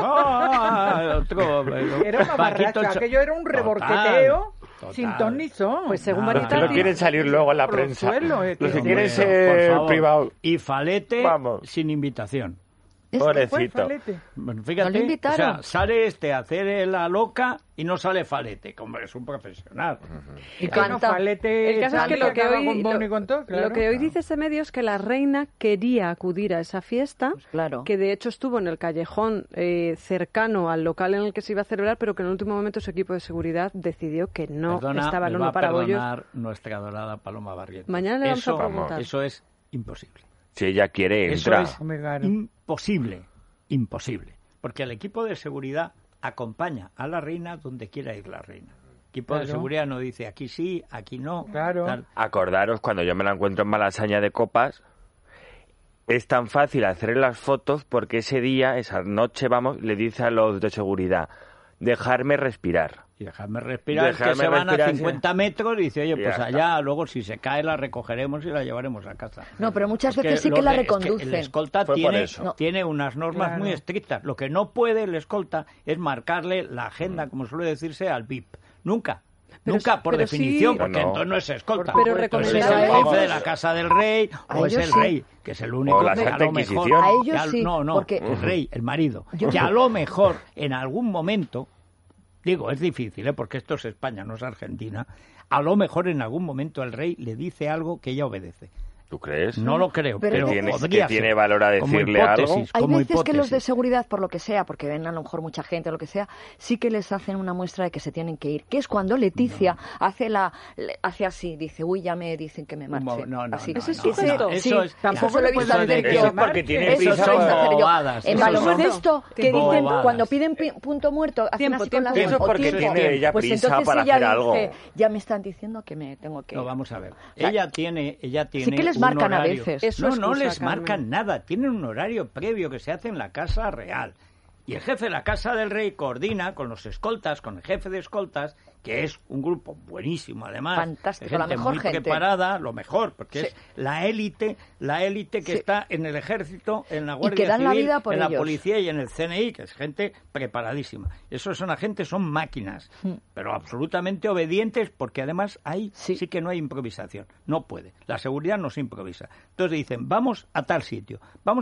Era una Paquito barracha, aquello era un reborqueteo sin ton ni son. Pues según Nada. Los que no Vanitatis... quieren salir luego a la Por los prensa. suelos, Los que Hombre, quieren por ser favor. privados. Y Falete Vamos. sin invitación. Es que Fue Pobrecito. Falete. Bueno, No fíjate, le invitaron. o sea, sale a hacer la loca y no sale Falete, como es un profesional. Y Que no, canta. Falete, El caso es que canta, lo que acaba hoy, con Bono y con todo, claro. lo que hoy dice este medio es que la reina quería acudir a esa fiesta, Claro. que de hecho estuvo en el callejón cercano al local en el que se iba a celebrar, pero que en el último momento su equipo de seguridad decidió que no estaba el me va horno a para bollos. perdonar nuestra adorada Paloma Barrientos. Mañana le vamos a Eso- preguntar. Eso es imposible. Si ella quiere, Eso entra. es Hombre, claro. imposible. Imposible. Porque el equipo de seguridad acompaña a la reina donde quiera ir la reina. El equipo de Claro. seguridad no dice aquí sí, aquí no. Claro. tal. Acordaros, cuando yo me la encuentro en Malasaña de Copas, es tan fácil hacer las fotos porque ese día, esa noche, vamos, le dice a los de seguridad, dejarme respirar. Y dejarme respirar, Dejarme que se van respirar, a 50 metros y dice, oye, Ya pues está. allá, luego si se cae la recogeremos y la llevaremos a casa. No, pero muchas Es que veces sí lo que la de- es que reconducen. el escolta Fue por tiene, eso. No. tiene unas normas Claro. muy estrictas. Lo que no puede el escolta es marcarle la agenda, como suele decirse, al VIP. Nunca. Pero Nunca, sí- por pero definición, sí- porque No, no. entonces no es escolta. Pero Entonces es recomendable. el jefe de la casa del rey A o es ellos el sí. rey, que es el único O la que a Santa lo mejor... Inquisición. A ellos que sí, no, porque- el rey, el marido. Que a lo mejor, en algún momento... Digo, es difícil, porque esto es España, no es Argentina. A lo mejor en algún momento el rey le dice algo que ella obedece. ¿Tú crees? No lo creo, Pero pero tiene- podría que tiene ser. valor a Como decirle hipótesis, algo. Hay como veces que los de hipótesis. seguridad, por lo que sea, porque ven a lo mejor mucha gente o lo que sea, sí que les hacen una muestra de que se tienen que ir. Que es cuando Leticia hace así, dice, uy, ya me dicen que me marche. No, así. Ese es Ese- su gesto. sí, Eso es- Tampoco eso lo he le visto puedes hacer decir yo. que Eso es porque tiene Eso prisa lo he visto por- hacer yo. bobadas, En eso son baloncesto, que dicen, bobadas. cuando piden punto muerto, hacen Tiempo, así con las tiempo. manos, Eso porque o tiempo. tiene ella Pues prisa entonces para ella hacer algo. dice, ya me están diciendo que me tengo que ir. No, vamos a ver. sea, Ella tiene sí que les un marcan a horario. veces. Es su No, no excusa, les Carmen. marcan nada. Tienen un horario previo que se hace en la Casa Real. Y el jefe de la Casa del Rey coordina con los escoltas, con el jefe de escoltas, que es un grupo buenísimo, además. Fantástico, de la gente mejor muy gente. preparada, lo mejor, porque Sí. es la élite que Sí. está en el ejército, en la Y Guardia que dan la Civil, vida por en la ellos. policía y en el CNI, que es gente preparadísima. Esos son agentes, son máquinas, pero absolutamente obedientes, porque además ahí Sí. sí que no hay improvisación. No puede. La seguridad no se improvisa. Entonces dicen, vamos a tal sitio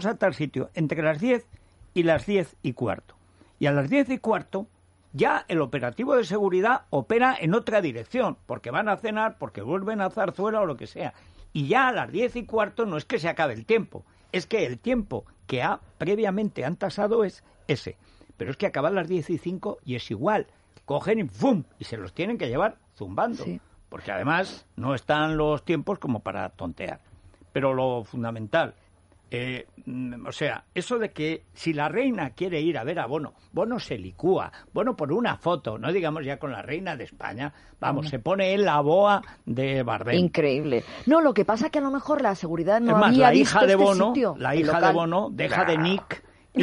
entre las 10 y las 10:15. Y a las 10:15 ya el operativo de seguridad opera en otra dirección, porque van a cenar, porque vuelven a Zarzuela o lo que sea. Y ya a las 10:15 no es que se acabe el tiempo, es que el tiempo que previamente han tasado es ese. Pero es que acaban las 10:05 y es igual. Cogen y ¡fum! Y se los tienen que llevar zumbando. Sí. Porque además no están los tiempos como para tontear. Pero lo fundamental, o sea, eso de que si la reina quiere ir a ver a Bono, Bono se licúa, Bono por una foto, no digamos ya con la reina de España, vamos, se pone en la boa de Bardem. Increíble. No, lo que pasa que a lo mejor la seguridad no Es más, había la visto hija de este Bono, sitio, la el hija de local. Bono deja de Nick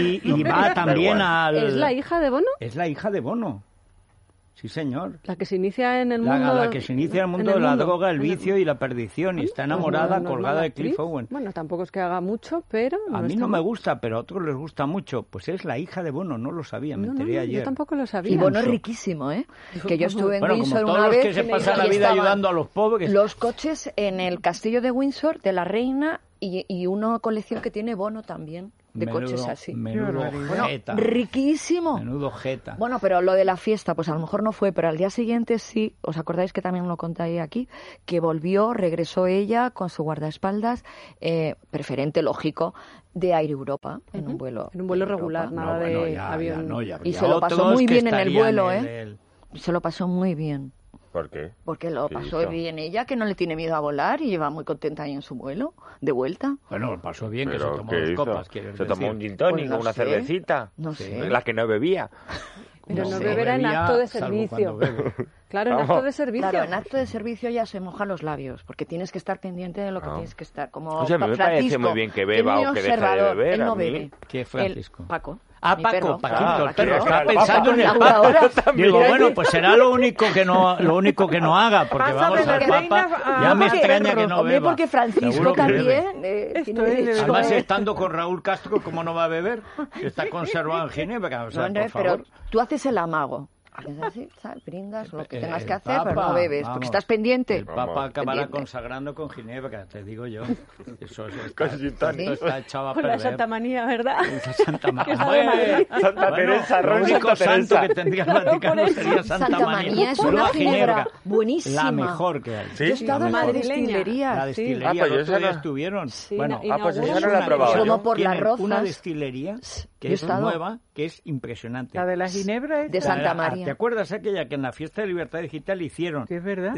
y va también al... ¿Es la hija de Bono? Es la hija de Bono. Sí, señor. La que se inicia en el mundo... La que se inicia en el mundo de la droga, el vicio y la perdición. Y está enamorada, no es colgada mala de Cliff actriz. Owen. Bueno, tampoco es que haga mucho, pero... A mí está no me mal. gusta, pero a otros les gusta mucho. Pues es la hija de Bono, no lo sabía, me enteré ayer. Yo tampoco lo sabía. Y Bono es riquísimo, ¿eh? Que yo estuve en Bueno, como Windsor todos una los vez que se y pasan la vida estaban ayudando a los pobres. los coches en el castillo de Windsor de la reina y una colección que tiene Bono también de coches así. Menudo Bueno, jeta. riquísimo. Menudo jeta. Bueno, pero lo de la fiesta, pues a lo mejor no fue, pero al día siguiente sí, ¿os acordáis que también lo conté aquí? Que regresó ella con su guardaespaldas, preferente, lógico, de Air Europa, en un vuelo. En un vuelo regular, Europa. nada bueno, de ya, avión. ya no, ya Y habría se lo pasó otros muy que bien en el estarían vuelo, en ¿eh? el- Se lo pasó muy bien. ¿Por qué? Porque lo ¿Qué pasó hizo? bien ella, que no le tiene miedo a volar y va muy contenta ahí en su vuelo, de vuelta. Bueno, lo pasó bien, que se ¿Pero tomó qué 2 hizo? copas, quieres ¿Se tomó decir. un gin tonic Pues no o una sé. cervecita? No sé. La que no bebía. Pero no se beber en bebía, acto de salvo servicio. cuando bebe. Claro, en Vamos. acto de servicio. Claro, en acto de servicio ya se mojan los labios, porque tienes que estar pendiente de lo que tienes que estar. Como O sea, a mí me parece Francisco, muy bien que que es beba muy o que deje de observador, beber, él a no mí. bebe. ¿Qué Francisco? Paco. Ah, mi Paco, perro. Paquito, el perro. Paquito. Estaba pensando en el Paco, Papa. ahora. Digo, Mira, bueno, pues será lo único que no haga, porque Pasa vamos de la al reina Papa. a- Ya me porque- extraña que no Hombre, beba. porque Francisco Seguro que bebe. también Esto tiene es de derecho Además, a- estando con Raúl Castro, ¿cómo no va a beber? Está conservado en Ginebra, o sea, No, hombre, por favor. pero tú haces el amago. Haces así, ¿sabes? Brindas lo que tengas que hacer, Papa, pero no bebes, vamos. porque estás pendiente. El Papa Vamos. acabará Pendiente. consagrando con Ginebra, te digo yo. Eso está, Con gin tonic. esto está echado a Con perder. la Santa Manía, ¿verdad? Esa Santa Que María. está de Madrid. Santa Teresa, lo Ron único Santa santo Teresa. que tendría el Claro, Vaticano por eso. sería Santa, Santa Manía es Solo una a ginebra buenísima. La mejor que hay. ¿Sí? Yo he estado en La las madrileña. destilerías. La Sí. destilería, Ah, pues el yo otro esa día no- estuvieron. Sí, Bueno, pues esa inauguran no la he una- probado yo. Como por las tienen una Rozas. destilería que Yo he es estado. nueva, que es impresionante. La de la Ginebra es... De La Santa la- María. ¿Te acuerdas aquella que en la fiesta de Libertad Digital hicieron Que es verdad.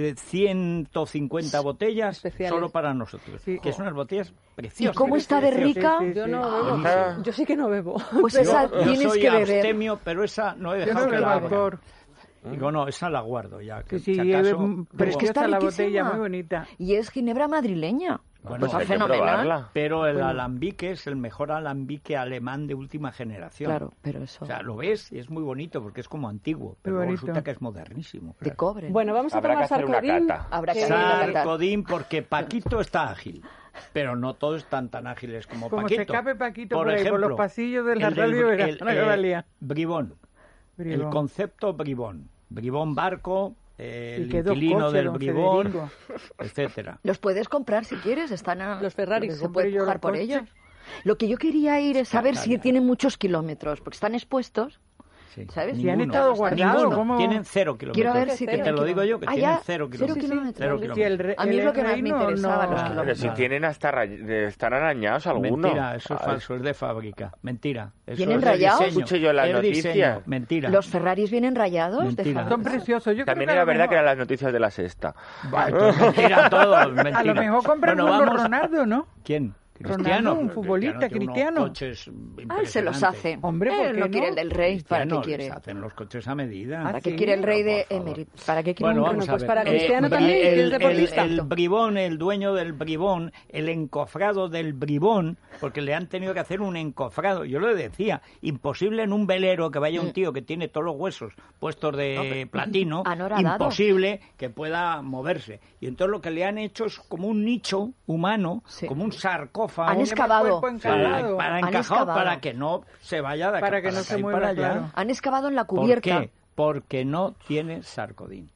150 botellas Especiales. solo para nosotros? Sí. Que son unas botellas ¿Y preciosas. cómo está de rica? Sí, sí, Yo sí. no bebo. Ah. Yo sí que no bebo. Pues esa Yo tienes soy que beber. abstemio, pero esa no he Yo dejado no que bebo la abran. alcohol. Digo, no, esa la guardo ya. Que Sí, sí, si acaso, Pero es que está preciosa la riquísima. botella, muy bonita. Y es ginebra madrileña. Bueno, Pues Está hay que fenomenal. probarla. pero el alambique es el mejor alambique alemán de última generación. Claro, pero eso. O sea, lo ves y es muy bonito porque es como antiguo, pero luego bonito. resulta que es modernísimo. de cobre. Bueno, vamos a Habrá que tomar hacer una sarcodín. cata. Habrá que que- hacer- Sarcodín, porque Paquito está ágil, pero no todos están tan ágiles como Como Paquito. se escape Paquito por ahí, por los pasillos de la el del- radio, verás, el, la Gabalía. Bribón, el Bribón. concepto Bribón. Bribón barco, el Y que dos inquilino coches, del don Bribón, Federico. etcétera. Los puedes comprar si quieres, están a... Los Ferraris. Se Compré puede yo pujar los por coches. ellos. Lo que yo quería ir es saber si tienen muchos kilómetros, porque están expuestos. Sí. ¿Sabes? Si han Ninguno. estado guardados, Ninguno. ¿cómo? Tienen 0 kilómetros. Quiero ver si que tienen te lo digo yo, que Ah, tienen ya, 0 cero kilómetros. kilómetros. Cero Si kilómetros. el A mí es lo que más me reino interesaba, los no- kilómetros. Pero si Claro. tienen hasta están arañados algunos. Mentira, eso es Ay, falso, es de fábrica. Mentira. Eso ¿Vienen es de rayados? diseño. Escuché yo la Es noticia. diseño. Mentira. ¿Los Ferraris vienen rayados? de Mentira. fábrica? Son preciosos. Yo También creo era que a lo verdad que mejor- eran las noticias de la sexta. Va, entonces, mentira todo, mentira. A lo mejor compran Bueno, uno vamos- Ronaldo, ¿no? ¿Quién? Ronaldo, Cristiano. un futbolista tiene unos cristiano. coches Ah, él se los impresionantes. hace. Hombre, ¿por Él qué no no? quiere el del rey. ¿Para qué Cristiano, quiere? les hacen los coches a medida. ¿Para sí? qué quiere el rey de por favor. Emirates? ¿Para qué quiere Bueno, un vamos rey? a pues ver. para Cristiano también, que es deportista. el bribón, el dueño del bribón, el encofrado del bribón, porque le han tenido que hacer un encofrado. Yo lo decía, imposible en un velero que vaya un tío que tiene todos los huesos puestos de platino, Anoradado. imposible que pueda moverse. Y entonces lo que le han hecho es como un nicho humano, Sí. como un sarcófago. Han excavado. Cuerpo encajado. Para Han encajado, excavado. para que no se vaya de acá, Para que no se caer mueva, para allá. claro. Han excavado en la ¿Por cubierta. qué? Porque no tiene sarcodín.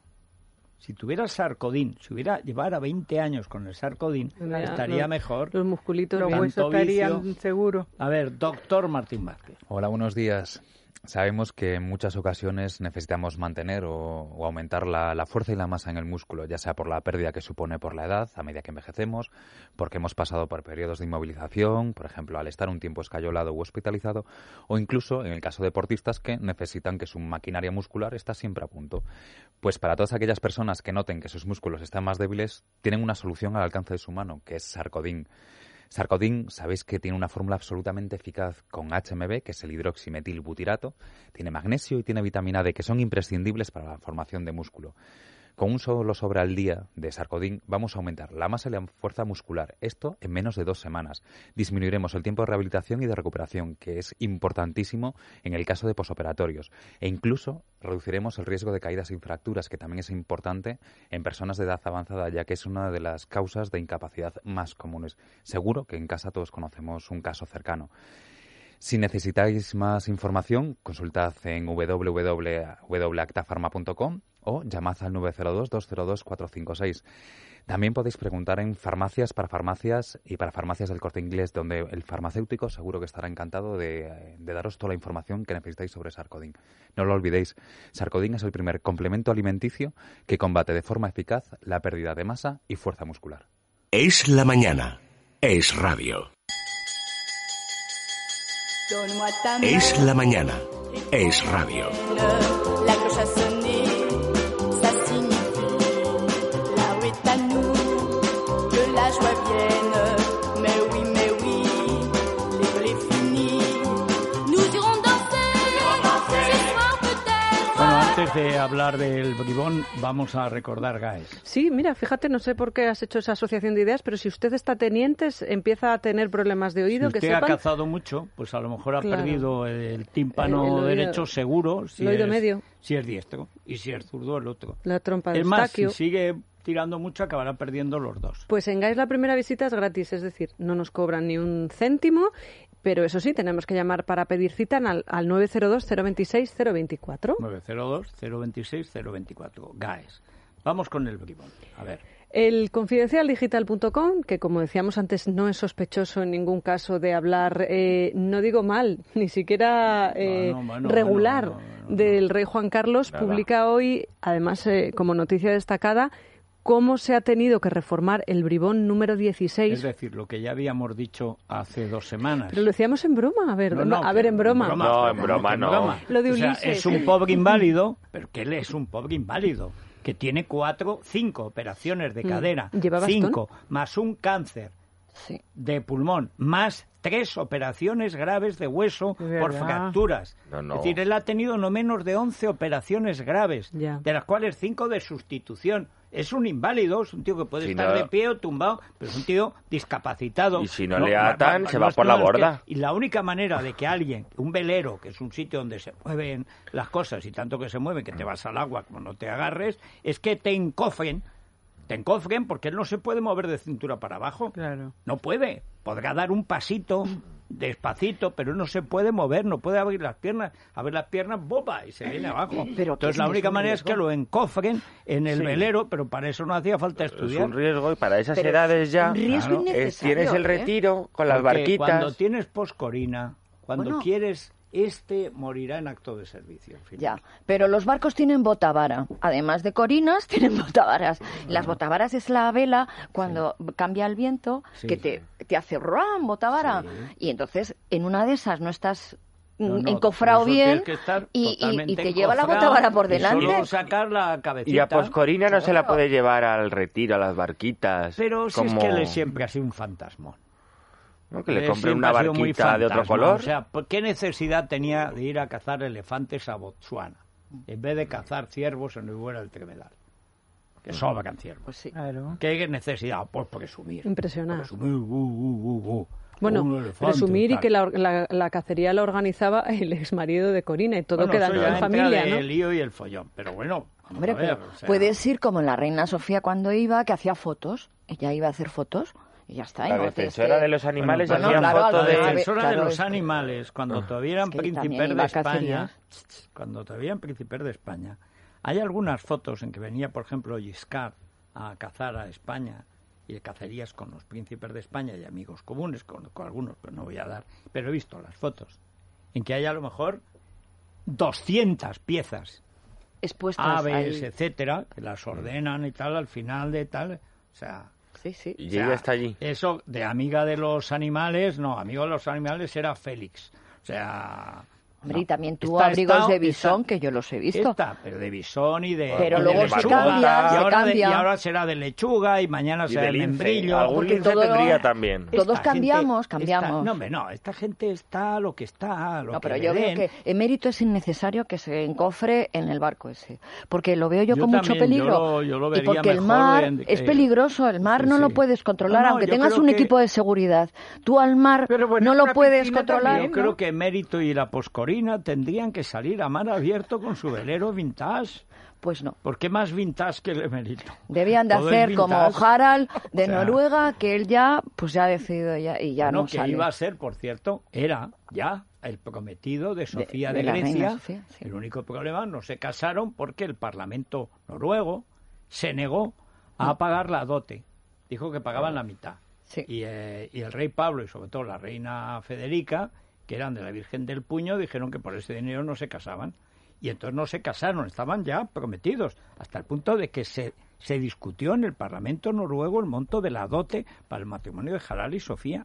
Si tuviera sarcodín, si llevara 20 años con el sarcodín, Mira, estaría los- mejor. Los musculitos Los bien. huesos Tanto estarían vicio. seguros. A ver, doctor Martín Vázquez. Hola, buenos días. Sabemos que en muchas ocasiones necesitamos mantener o aumentar la fuerza y la masa en el músculo, ya sea por la pérdida que supone por la edad, a medida que envejecemos, porque hemos pasado por periodos de inmovilización, por ejemplo, al estar un tiempo escayolado u hospitalizado, o incluso en el caso de deportistas que necesitan que su maquinaria muscular está siempre a punto. Pues para todas aquellas personas que noten que sus músculos están más débiles, tienen una solución al alcance de su mano, que es Sarcodin. Sarcodin, sabéis que tiene una fórmula absolutamente eficaz con HMB, que es el hidroximetilbutirato, tiene magnesio y tiene vitamina D, que son imprescindibles para la formación de músculo. Con un solo sobre al día de Sarcodin vamos a aumentar la masa y la fuerza muscular. Esto en menos de 2 semanas. Disminuiremos el tiempo de rehabilitación y de recuperación, que es importantísimo en el caso de posoperatorios. E incluso reduciremos el riesgo de caídas y fracturas, que también es importante en personas de edad avanzada, ya que es una de las causas de incapacidad más comunes. Seguro que en casa todos conocemos un caso cercano. Si necesitáis más información, consultad en www.actafarma.com o llamad al 902-202-456. También podéis preguntar en farmacias para farmacias y para farmacias del Corte Inglés, donde el farmacéutico seguro que estará encantado de daros toda la información que necesitáis sobre Sarcodin. No lo olvidéis, Sarcodin es el primer complemento alimenticio que combate de forma eficaz la pérdida de masa y fuerza muscular. Es la mañana. Es radio. Donne-moi ta main. Es la mañana. Es radio. La cloche a sonné, ça signifie la rue est à nous, que la joie vienne. Mais oui, l'école est finie. Nous irons danser, ce soir peut-être. Bueno, antes de hablar del bribón, vamos a recordar GAES. Sí, mira, fíjate, no sé por qué has hecho esa asociación de ideas, pero si usted está tenientes, empieza a tener problemas de oído, Si que usted sepan... ha cazado mucho, pues a lo mejor ha Claro. perdido el tímpano El oído- derecho seguro, si el oído es, medio. si es diestro, y si es zurdo, el otro. La trompa de Es más, si Eustaquio. sigue tirando mucho, acabará perdiendo los dos. Pues en GAES la primera visita es gratis, es decir, no nos cobran ni un céntimo, pero eso sí, tenemos que llamar para pedir cita al 902-026-024. 902-026-024, GAES. Vamos con el bribón, a ver. El confidencialdigital.com, que como decíamos antes no es sospechoso en ningún caso de hablar, no digo mal, ni siquiera regular del rey Juan Carlos, Nada. publica hoy, además como noticia destacada, cómo se ha tenido que reformar el bribón número 16. Es decir, lo que ya habíamos dicho hace 2 semanas. Pero lo decíamos en broma, a ver, No, a ver, en broma. No, en broma no. Lo de O sea, Ulises. es un pobre inválido, pero que él es un pobre inválido, que tiene 5 operaciones de cadera, ¿Lleva bastón? 5, más un cáncer Sí. de pulmón, más 3 operaciones graves de hueso Es por verdad. fracturas. No. Es decir, él ha tenido no menos de 11 operaciones graves, Ya. de las cuales 5 de sustitución. Es un inválido, es un tío que puede Si estar no- de pie o tumbado, pero es un tío discapacitado. Y si no le atan, se va por la es que- borda. y la única manera de que alguien, un velero, que es un sitio donde se mueven las cosas y tanto que se mueven que te vas al agua como no te agarres, es que te encofren porque él no se puede mover de cintura para abajo. Claro. No puede. Podrá dar un pasito despacito, pero no se puede mover, no puede abrir las piernas. Abre las piernas, ¡boba! Y se viene abajo. Pero Entonces que la es única un manera es que riesgo. lo encofren en el Sí. velero, pero para eso no hacía falta Es estudiar. un riesgo y para esas Pero edades ya un riesgo Claro. innecesario, tienes el ¿eh? retiro con las Porque barquitas. Cuando tienes poscorina, cuando Bueno. quieres, morirá en acto de servicio. Ya, pero los barcos tienen botavara. Además de corinas, tienen botavaras. Las botavaras es la vela cuando cambia el viento Sí, que te hace ¡ram! Botavara. Sí. Y entonces, en una de esas no estás No, encofrado por eso bien tienes que estar y totalmente te lleva la encofrado botavara por y delante. solo sacar la cabecita. Y a Poscorina no se la Claro. puede llevar al retiro, a las barquitas. Pero si es como- que él siempre ha sido un fantasmón. ¿no? Que le Él compre siempre una ha sido muy barquita de otro fantasma. color. O sea, ¿qué necesidad tenía de ir a cazar elefantes a Botsuana en vez de cazar ciervos en Ribera del Tremedal? Que sobran ciervos. Pues sí. Claro. ¿Qué necesidad? Pues presumir. Impresionar. Presumir, un Bueno, elefante, presumir y tal. que la cacería la organizaba el exmarido de Corina y todo Bueno, quedando eso ya en entra familia, de ¿no? el lío y el follón. Pero bueno, vamos Hombre, a ver. pero o sea, puedes ir como la reina Sofía cuando iba, que hacía fotos. Ella iba a hacer fotos y ya está. y La no defensora de los animales Bueno, hacía claro, fotos a La ver, de... defensora claro, de los es que- animales, cuando todavía eran Es que príncipes también de iba a España, cacerías. cuando todavía eran príncipes de España, hay algunas fotos en que venía, por ejemplo, Giscard a cazar a España y de cacerías con los príncipes de España y amigos comunes, con algunos, pero no voy a dar, pero he visto las fotos, en que hay a lo mejor 200 piezas Expuestas aves, ahí. etcétera, que las ordenan y tal, al final de tal, o sea... Sí, sí. Y o sea, ella está allí. Eso de amiga de los animales, no, amigo de los animales era Félix. O sea... Hombre, y también tuvo Está- abrigos está- de bisón, está- que yo los he visto. pero de bisón y de... Pero y de luego se lechuga. cambia, y se ahora cambia. y ahora será de lechuga y mañana Y será de de lince. membrillo. Algún Porque lince todo- tendría también. Todos Esta cambiamos, gente cambiamos. no, hombre, no, esta gente está lo que está, lo No, que pero le yo den. veo que emérito es innecesario que se encofre en el barco ese. Porque lo veo yo Yo con mucho también, peligro. yo lo Y vería porque el mejor mar en- es peligroso, el mar sí, no sí. lo puedes controlar, No, no, aunque yo tengas creo un que- equipo de seguridad. Tú al mar Pero bueno, no es lo una puedes piscina controlar. también, Yo creo que Mérito y la Poscorina tendrían que salir a mar abierto con su velero vintage. Pues no. ¿Por qué más vintage que el Emérito? Debían de Todo es hacer como vintage. Harald de O sea, Noruega, que él ya ha decidido ya, y ya Bueno, no que sale. iba a ser, por cierto, era ya el prometido de Sofía de de la reina Grecia. Sofía, sí. El único problema, no se casaron porque el Parlamento noruego se negó a pagar la dote. Dijo que pagaban la mitad. Sí. Y el rey Pablo y sobre todo la reina Federica, que eran de la Virgen del Puño, dijeron que por ese dinero no se casaban. Y entonces no se casaron, estaban ya prometidos, hasta el punto de que se discutió en el Parlamento noruego el monto de la dote para el matrimonio de Harald y Sofía.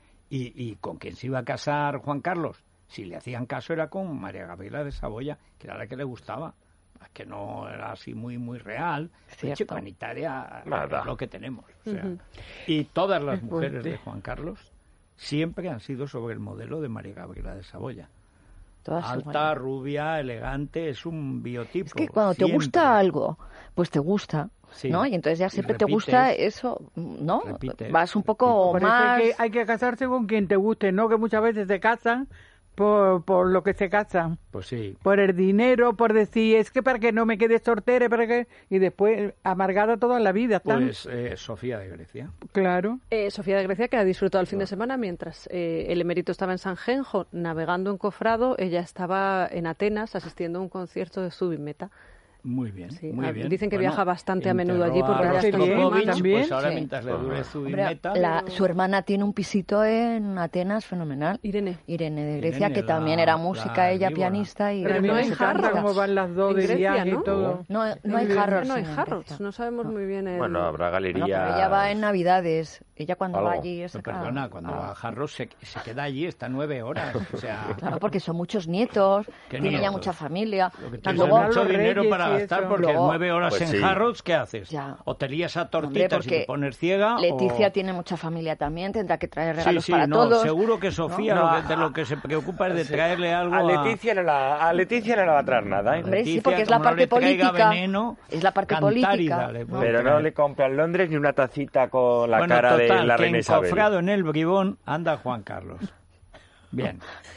¿Y con quién se iba a casar Juan Carlos? Si le hacían caso era con María Gabriela de Saboya, que era la que le gustaba, que no era así muy real. Cierto. Chico, en Italia Nada. es lo que tenemos. O sea, y todas las Es mujeres fuerte. de Juan Carlos siempre han sido sobre el modelo de María Gabriela de Saboya. Todas Alta, igual. rubia, elegante, es un biotipo. Es que cuando te siempre. gusta algo, pues te gusta, Sí. ¿no? Y entonces ya siempre te repites, gusta eso, ¿no? repites, Vas un poco Por eso más... hay que casarse con quien te guste, no que muchas veces se casan por lo que se casan. Pues sí. Por el dinero, por decir, es que para que no me quede soltera, para que... Y después amargada toda la vida. ¿están? Pues Sofía de Grecia. Claro. Sofía de Grecia, que ha disfrutado el fin de semana mientras el emérito estaba en San Genjo navegando encofrado, ella estaba en Atenas asistiendo a un concierto de Subimeta. Muy bien, Sí, muy bien. dicen que viaja bastante a menudo enterró allí porque a ya está Rostropovich, también. pues ahora Sí. mientras le dure su Hombre, meta... su hermana tiene un pisito en Atenas fenomenal. Irene. Irene de Grecia, Irene, que también la- era música, la ella víbora. pianista y... Pero Pero no mira, hay se canta Harrods. cómo van las dos En de Grecia, viaje ¿no? y todo. No hay Muy Harrods. No hay en Harrods, Grecia. no sabemos muy bien el... Bueno, habrá Bueno, galerías. pero ella va en Navidades. Ella cuando va Algo. allí... es No, perdona, cuando va a Jarros se queda allí, está 9 horas. O sea, Claro, porque son muchos nietos, ¿Qué tiene ya nietos? mucha familia. lo que Y tienes luego, es mucho los dinero reyes para y gastar eso. porque Luego- 9 horas Pues en sí. Harrods, ¿qué haces? Ya. O te lías a hombre, tortitas y porque te pones ciega Leticia o... tiene mucha familia también, tendrá que traer Sí, regalos sí, para no, todos. seguro que Sofía No, de lo que se preocupa es de traerle algo A Leticia no le va a traer nada, ¿eh? Hombre, sí, Leticia, porque es la como no parte le traiga política. veneno, Es la parte Cantárida política. le ¿no? puede Pero no traer. le compra en Londres ni una tacita con la Bueno, cara total, de la que reina Isabel. encofrado en el bribón anda Juan Carlos. Bien,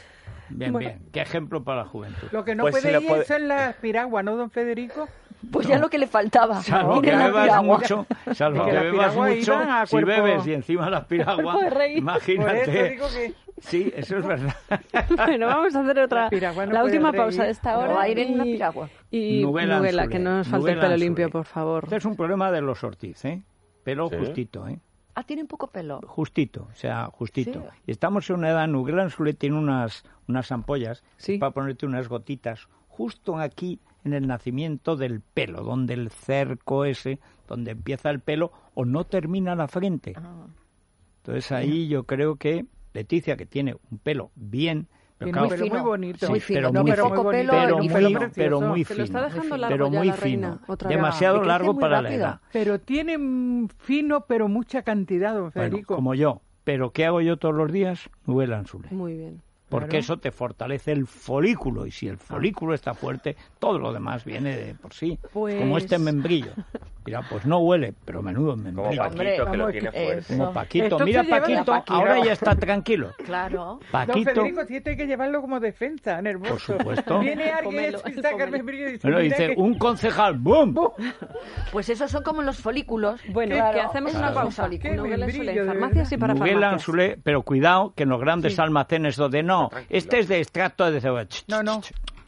bien. Qué ejemplo para la juventud. Lo que no Pues puede se le ir puede- son las piraguas, ¿no, don Federico? Pues ya lo que le faltaba. Salvo Ir que en la bebas piragua. mucho, salvo Porque que las bebas piraguas mucho, iban a si cuerpo- bebes y encima las piraguas, Cuerpo de rey. Por imagínate. eso digo que... Sí, eso es verdad. Bueno, vamos a hacer otra. La piragua no La puede última reír. pausa de esta No hora. va a ir en una piragua. Y Nubela Nubela, Anzulé, que no nos falte el Nubela pelo Anzulé. limpio, por favor. Este es un problema de los Ortiz, ¿eh? Pelo ¿Sí? justito, ¿eh? Ah, tiene un poco pelo. Justito, o sea, justito. Sí. Y estamos en una edad, Nubela Anzulé tiene unas ampollas Sí. para ponerte unas gotitas justo aquí en el nacimiento del pelo, donde el cerco ese, donde empieza el pelo o no termina la frente. Ah. Entonces ahí yo creo que Leticia, que tiene un pelo bien, pero Tiene claro, un pelo fino, muy bonito. muy fino, pero ni muy poco fino, pelo, pero ni muy, fino. pero muy Que lo está fino, dejando Muy largo pero ya muy la reina. fino, Otra vez. demasiado Le crece largo muy para la rápido. edad. Pero tiene fino, pero mucha cantidad, don Bueno, Federico. como yo. Pero ¿qué hago yo todos los días? Nubela Anzulé. Muy bien. Porque Claro. eso te fortalece el folículo. Y si el folículo está fuerte, todo lo demás viene de por sí. Pues- Como este membrillo. Mira, pues no huele, pero menudo Como membrillo. Paquito, Hombre, que lo vamos, tiene que fuerte. eso. Como Paquito. Esto Mira, se lleva Paquito, la Paquito. ahora ya está tranquilo. Claro. Don Paquito, Federico, si esto hay que llevarlo como defensa, nervioso. Por supuesto. Viene alguien Pomelo, y el saca pomelo. el membrillo y dice... bueno, mira dice, que- un concejal, ¡boom! Pues esos son como los folículos. Bueno, Claro, que hacemos esos una son pausa. folículos. Nubela membrillo, Anzulé, de farmacias y para Nubela farmacias. Anzulé, pero cuidado que en los grandes almacenes donde no, este es de extracto de cebolla. No.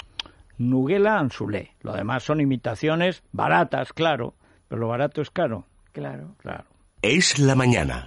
Nubela Anzulé. Lo demás son imitaciones baratas, claro, pero lo barato es caro. Claro. Claro. Es la mañana.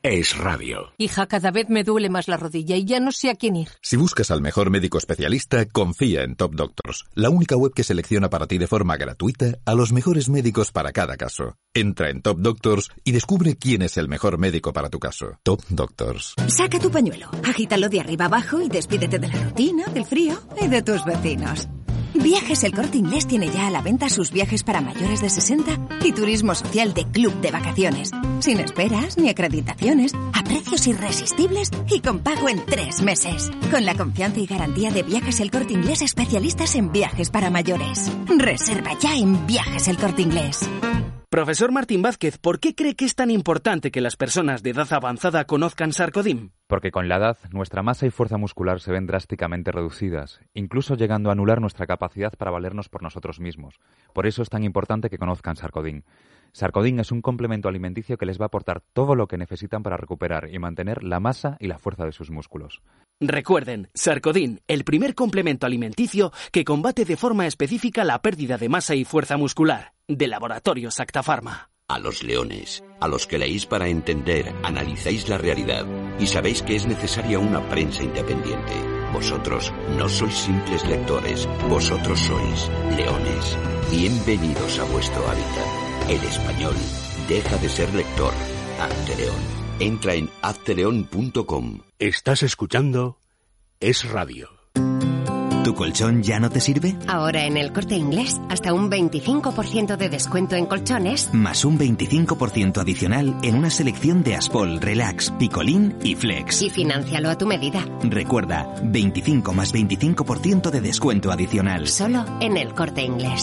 es radio. Hija, cada vez me duele más la rodilla y ya no sé a quién ir. Si buscas al mejor médico especialista, confía en Top Doctors, la única web que selecciona para ti de forma gratuita a los mejores médicos para cada caso. Entra en Top Doctors y descubre quién es el mejor médico para tu caso. Top Doctors. Saca tu pañuelo, agítalo de arriba abajo y despídete de la rutina, del frío y de tus vecinos. Viajes El Corte Inglés tiene ya a la venta sus viajes para mayores de 60 y turismo social de club de vacaciones. Sin esperas ni acreditaciones, a precios irresistibles y con pago en 3 meses. Con la confianza y garantía de Viajes El Corte Inglés, especialistas en viajes para mayores. Reserva ya en Viajes El Corte Inglés. Profesor Martín Vázquez, ¿por qué cree que es tan importante que las personas de edad avanzada conozcan Sarcodin? Porque con la edad nuestra masa y fuerza muscular se ven drásticamente reducidas, incluso llegando a anular nuestra capacidad para valernos por nosotros mismos. Por eso es tan importante que conozcan Sarcodin. Sarcodin es un complemento alimenticio que les va a aportar todo lo que necesitan para recuperar y mantener la masa y la fuerza de sus músculos. Recuerden, Sarcodin, el primer complemento alimenticio que combate de forma específica la pérdida de masa y fuerza muscular, de Laboratorios Acta Pharma. A los leones, a los que leéis para entender, analizáis la realidad y sabéis que es necesaria una prensa independiente. Vosotros no sois simples lectores, vosotros sois leones. Bienvenidos a vuestro hábitat. El español deja de ser lector. Hazte león. Entra en hazteleón.com. Estás escuchando Es Radio. ¿Tu colchón ya no te sirve? Ahora en El Corte Inglés, hasta un 25% de descuento en colchones. Más un 25% adicional en una selección de Aspol, Relax, Picolín y Flex. Y fináncialo a tu medida. Recuerda, 25 más 25% de descuento adicional. Solo en El Corte Inglés.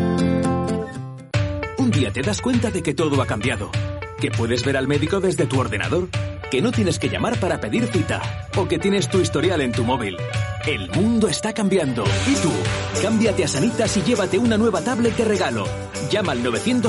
Un día te das cuenta de que todo ha cambiado. Que puedes ver al médico desde tu ordenador. Que no tienes que llamar para pedir cita. O que tienes tu historial en tu móvil. El mundo está cambiando. ¿Y tú? Cámbiate a Sanitas y llévate una nueva tablet de regalo. Llama al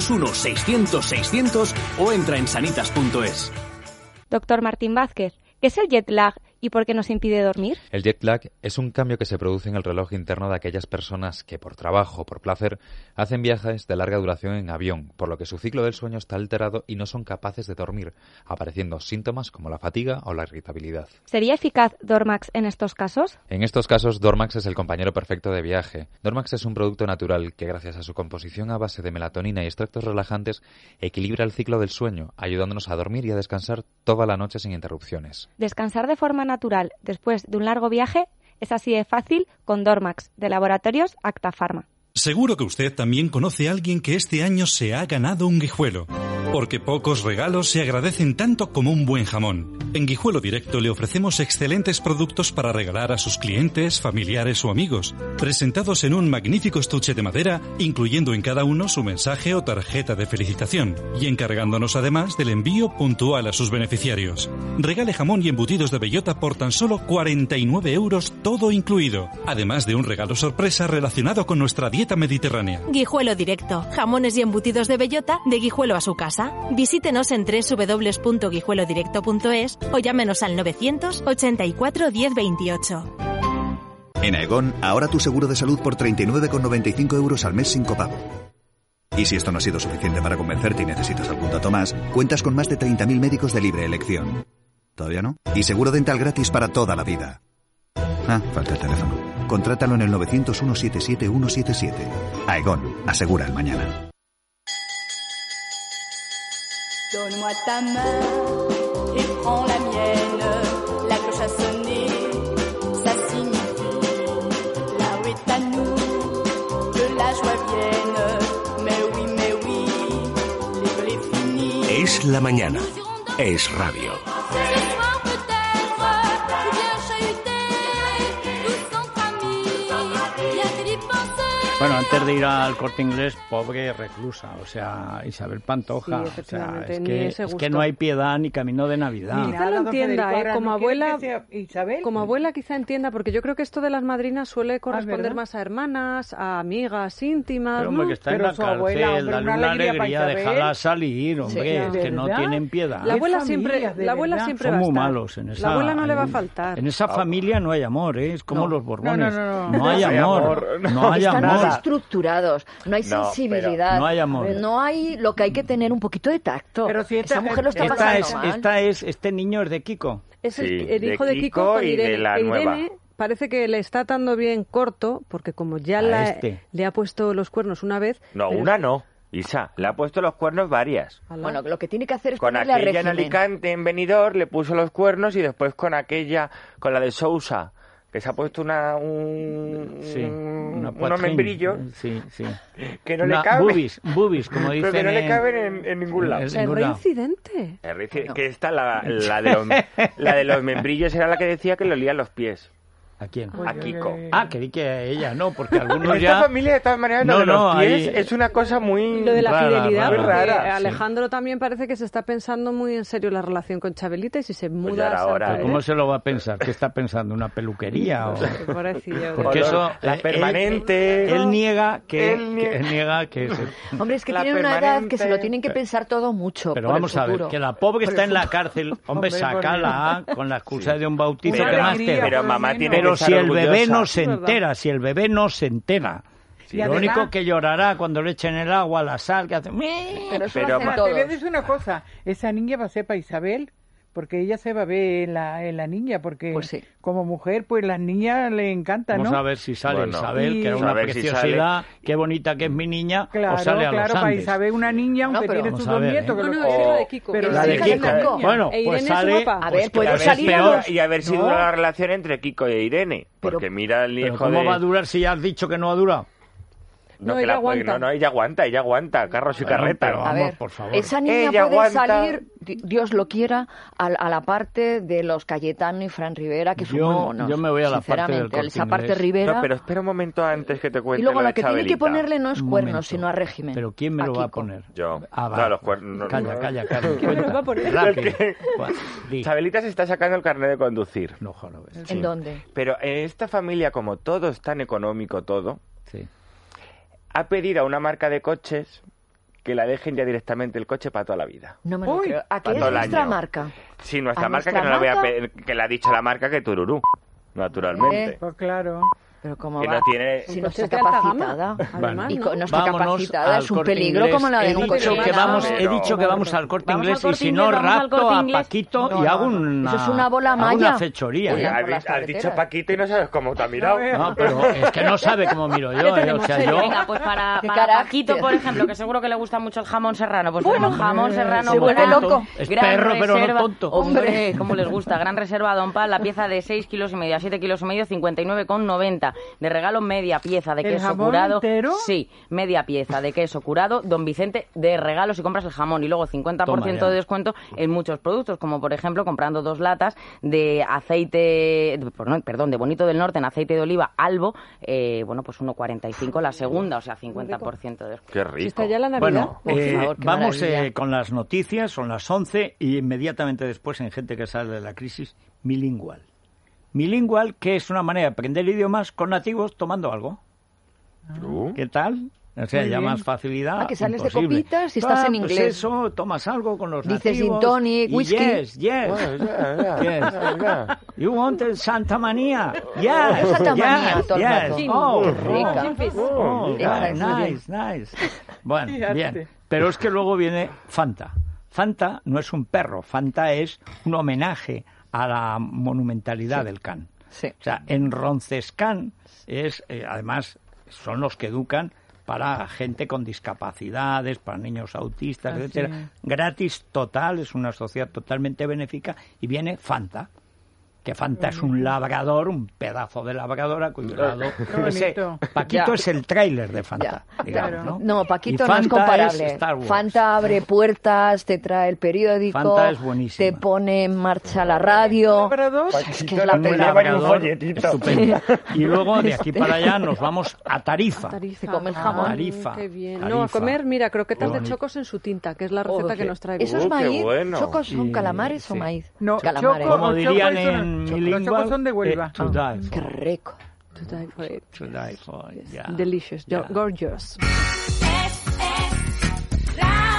901-600-600 o entra en sanitas.es. Doctor Martín Vázquez, ¿qué es el jet lag y por qué nos impide dormir? El jet lag es un cambio que se produce en el reloj interno de aquellas personas que por trabajo o por placer hacen viajes de larga duración en avión, por lo que su ciclo del sueño está alterado y no son capaces de dormir, apareciendo síntomas como la fatiga o la irritabilidad. ¿Sería eficaz Dormax en estos casos? En estos casos, Dormax es el compañero perfecto de viaje. Dormax es un producto natural que, gracias a su composición a base de melatonina y extractos relajantes, equilibra el ciclo del sueño, ayudándonos a dormir y a descansar toda la noche sin interrupciones. Descansar de forma natural después de un largo viaje es así de fácil con Dormax, de Laboratorios Acta Pharma. Seguro que usted también conoce a alguien que este año se ha ganado un guijuelo, porque pocos regalos se agradecen tanto como un buen jamón. En Guijuelo Directo le ofrecemos excelentes productos para regalar a sus clientes, familiares o amigos, presentados en un magnífico estuche de madera, incluyendo en cada uno su mensaje o tarjeta de felicitación, y encargándonos además del envío puntual a sus beneficiarios. Regale jamón y embutidos de bellota por tan solo 49 euros, todo incluido, además de un regalo sorpresa relacionado con nuestra dieta mediterránea. Guijuelo Directo, jamones y embutidos de bellota de Guijuelo a su casa. Visítenos en www.guijuelodirecto.es o llámenos al 984 1028. En Aegon, ahora tu seguro de salud por 39,95 euros al mes sin copago. Y si esto no ha sido suficiente para convencerte y necesitas algún dato más, cuentas con más de 30.000 médicos de libre elección. ¿Todavía no? Y seguro dental gratis para toda la vida. Ah, falta el teléfono. Contrátalo en el 900-177-177. Aegon, asegura el mañana. Donne-moi ta main et prends la mienne. La cloche a sonné, ça signifie là où est à nous que la joie vienne. Mais oui, l'école est finie. Es la mañana. Es radio. Bueno, antes de ir al Corte Inglés, pobre reclusa, o sea, Isabel Pantoja. Sí, efectivamente, o sea, ni es que no hay piedad ni camino de Navidad. Quizá lo entienda, como abuela, quizá entienda, porque yo creo que esto de las madrinas suele corresponder más a hermanas, a amigas íntimas. Pero hombre, que está en la cárcel, dale una alegría, déjala salir, hombre, es que no tienen piedad. La abuela siempre va a estar. Son muy malos en esa. La abuela no le va a faltar. En esa familia no hay amor, es como los Borbones. No. No hay amor, no hay amor. estructurados, no hay sensibilidad, no hay amor. no hay lo que hay que tener, un poquito de tacto. Pero si esa mujer lo está pasando mal. Este niño es de Kiko. Es el hijo de Kiko con Irene. de la nueva. Irene parece que le está atando bien corto, porque como ya le ha puesto los cuernos una vez... No, una no. Isa, le ha puesto los cuernos varias. Bueno, lo que tiene que hacer es con ponerle a aquella en régimen. Alicante, en Benidorm, le puso los cuernos y después con aquella, con la de Sousa, que se ha puesto unos membrillos que no le caben. Boobies, como dicen. Pero que no le caben en ningún lado. Es reincidente. Que esta, la de los membrillos era la que decía que le olían los pies. ¿A quién? A Kiko. Creí que ella, no, porque algunos Esta familia, de todas maneras, lo de los pies ahí... es una cosa muy Lo de la fidelidad, muy porque rara. Alejandro también parece que se está pensando muy en serio la relación con Chabelita y si se muda a ahora, ¿cómo se lo va a pensar? ¿Qué está pensando? ¿Una peluquería? Porque eso... La permanente... Él niega que... Hombre, es que tiene una edad que se lo tienen que pensar todo mucho. Pero vamos a ver, que la pobre está en la cárcel, hombre, sácala con la excusa de un bautizo. Pero mamá tiene... Pero si el bebé no se entera, Sí, lo además, único que llorará cuando le echen el agua, la sal, que hace... Pero te voy a decir una cosa, esa niña va a ser para Isabel, porque ella se va a ver en la niña, porque como mujer, pues las niñas le encantan, ¿no? Vamos a ver si sale Isabel, que era una preciosidad, qué bonita que es mi niña, o sale a los Andes. Para Isabel una niña, aunque tiene sus dos nietos. la de Kiko. Pero la de Kiko. Bueno, pues sale... A ver, puede salir peor. Y a ver si dura la relación entre Kiko e Irene, porque mira el hijo ¿cómo va a durar si ya has dicho que no ha durado? Ella aguanta, carros y carretas. A ver, por favor. Esa niña puede salir, Dios lo quiera, a la parte de los Cayetano y Fran Rivera, que son muy monos. Yo me voy a la parte del Corte esa parte Inglés. Rivera. No, pero espera un momento antes que te cuente. Y luego lo que Chabelita. tiene que ponerle no es cuernos, sino a régimen. ¿Pero quién me lo va a poner? Yo. Va. Los cuernos. Calla. ¿Quién me lo va a poner? Rápido. Chabelita se está sacando el carnet de conducir. No, joder. ¿En dónde? Pero en esta familia, como todo es tan económico, sí, ha pedido a una marca de coches que la dejen ya directamente el coche para toda la vida. No me lo creo. ¿A qué es nuestra marca? Sí, nuestra ¿A marca, nuestra que no la voy a marca? pedir, que le ha dicho la marca que Tururú, naturalmente. Pues claro. Pero cómo que va, no tiene... si no está capacitada, además, y ¿no? no está capacitada, es un peligro Inglés. como la de un coche. He dicho que vamos al Corte Inglés y si no rapto a Paquito y hago una... Eso es una bola maya. Una fechoría. Oye, has dicho Paquito y no sabes cómo te ha mirado. No, pero es que no sabe cómo miro yo. O sea, yo... Venga, pues para Paquito, por ejemplo, que seguro que le gusta mucho el jamón serrano, pues bueno, jamón serrano se vuelve loco. Es perro, pero no tonto. Hombre, cómo les gusta. Gran reserva Don Pal, la pieza de 6,5 kilos a 7,5 kilos, 59,90. De regalo media pieza de queso curado. ¿Entero? Sí, media pieza de queso curado, Don Vicente, de regalo si compras el jamón y luego 50% de descuento en muchos productos, como por ejemplo comprando 2 latas de aceite, de Bonito del Norte en aceite de oliva Albo, bueno, pues 1,45 la segunda, o sea, 50% de descuento. Qué rico. Si está ya la Navidad. Bueno, por favor, vamos con las noticias, son las 11 y inmediatamente después en Gente que sale de la crisis, Milingual. Milingual, que es una manera de aprender idiomas con nativos tomando algo. ¿Qué tal? O sea, Muy ya bien. más facilidad. Que sales imposible. de copitas y estás en inglés. Pues eso, tomas algo con los Dices nativos. gin tonic, y whisky. Yes. Ya. You wanted Santa Manía. Yes. Santa Manía, Yes. tornazo. Yes. Rica. Nice. Bueno, bien. Pero es que luego viene Fanta. Fanta no es un perro. Fanta es un homenaje a la monumentalidad del can. Sí. O sea, en Roncescan es, además, son los que educan para gente con discapacidades, para niños autistas, Así etcétera. es. Gratis total, es una sociedad totalmente benéfica y viene Fanta. Que Fanta es un labrador, un pedazo de labrador a cuyo lado... Paquito es el tráiler de Fanta, digamos, claro. ¿no? No, Paquito Y no es Fanta comparable. es Star Wars. Fanta abre puertas, te trae el periódico, Fanta es buenísima. te pone en marcha la radio. Es que es la Un pena. labrador estupendo. Y luego de aquí para allá nos vamos a Tarifa. Se come el jamón. Tarifa. Qué bien. Tarifa. No, a comer, mira, croquetas Qué de bonito. chocos en su tinta, que es la receta que nos trae. ¿Eso es maíz? bueno. ¿Chocos son Sí, calamares o sí. maíz? No, Calamares. Como choco, dirían choco, eso en no- los Milingual, chocos son de Huelva. to die for. Qué rico. To die for it. To die for, yeah. Delicious, Yeah. gorgeous. Radio.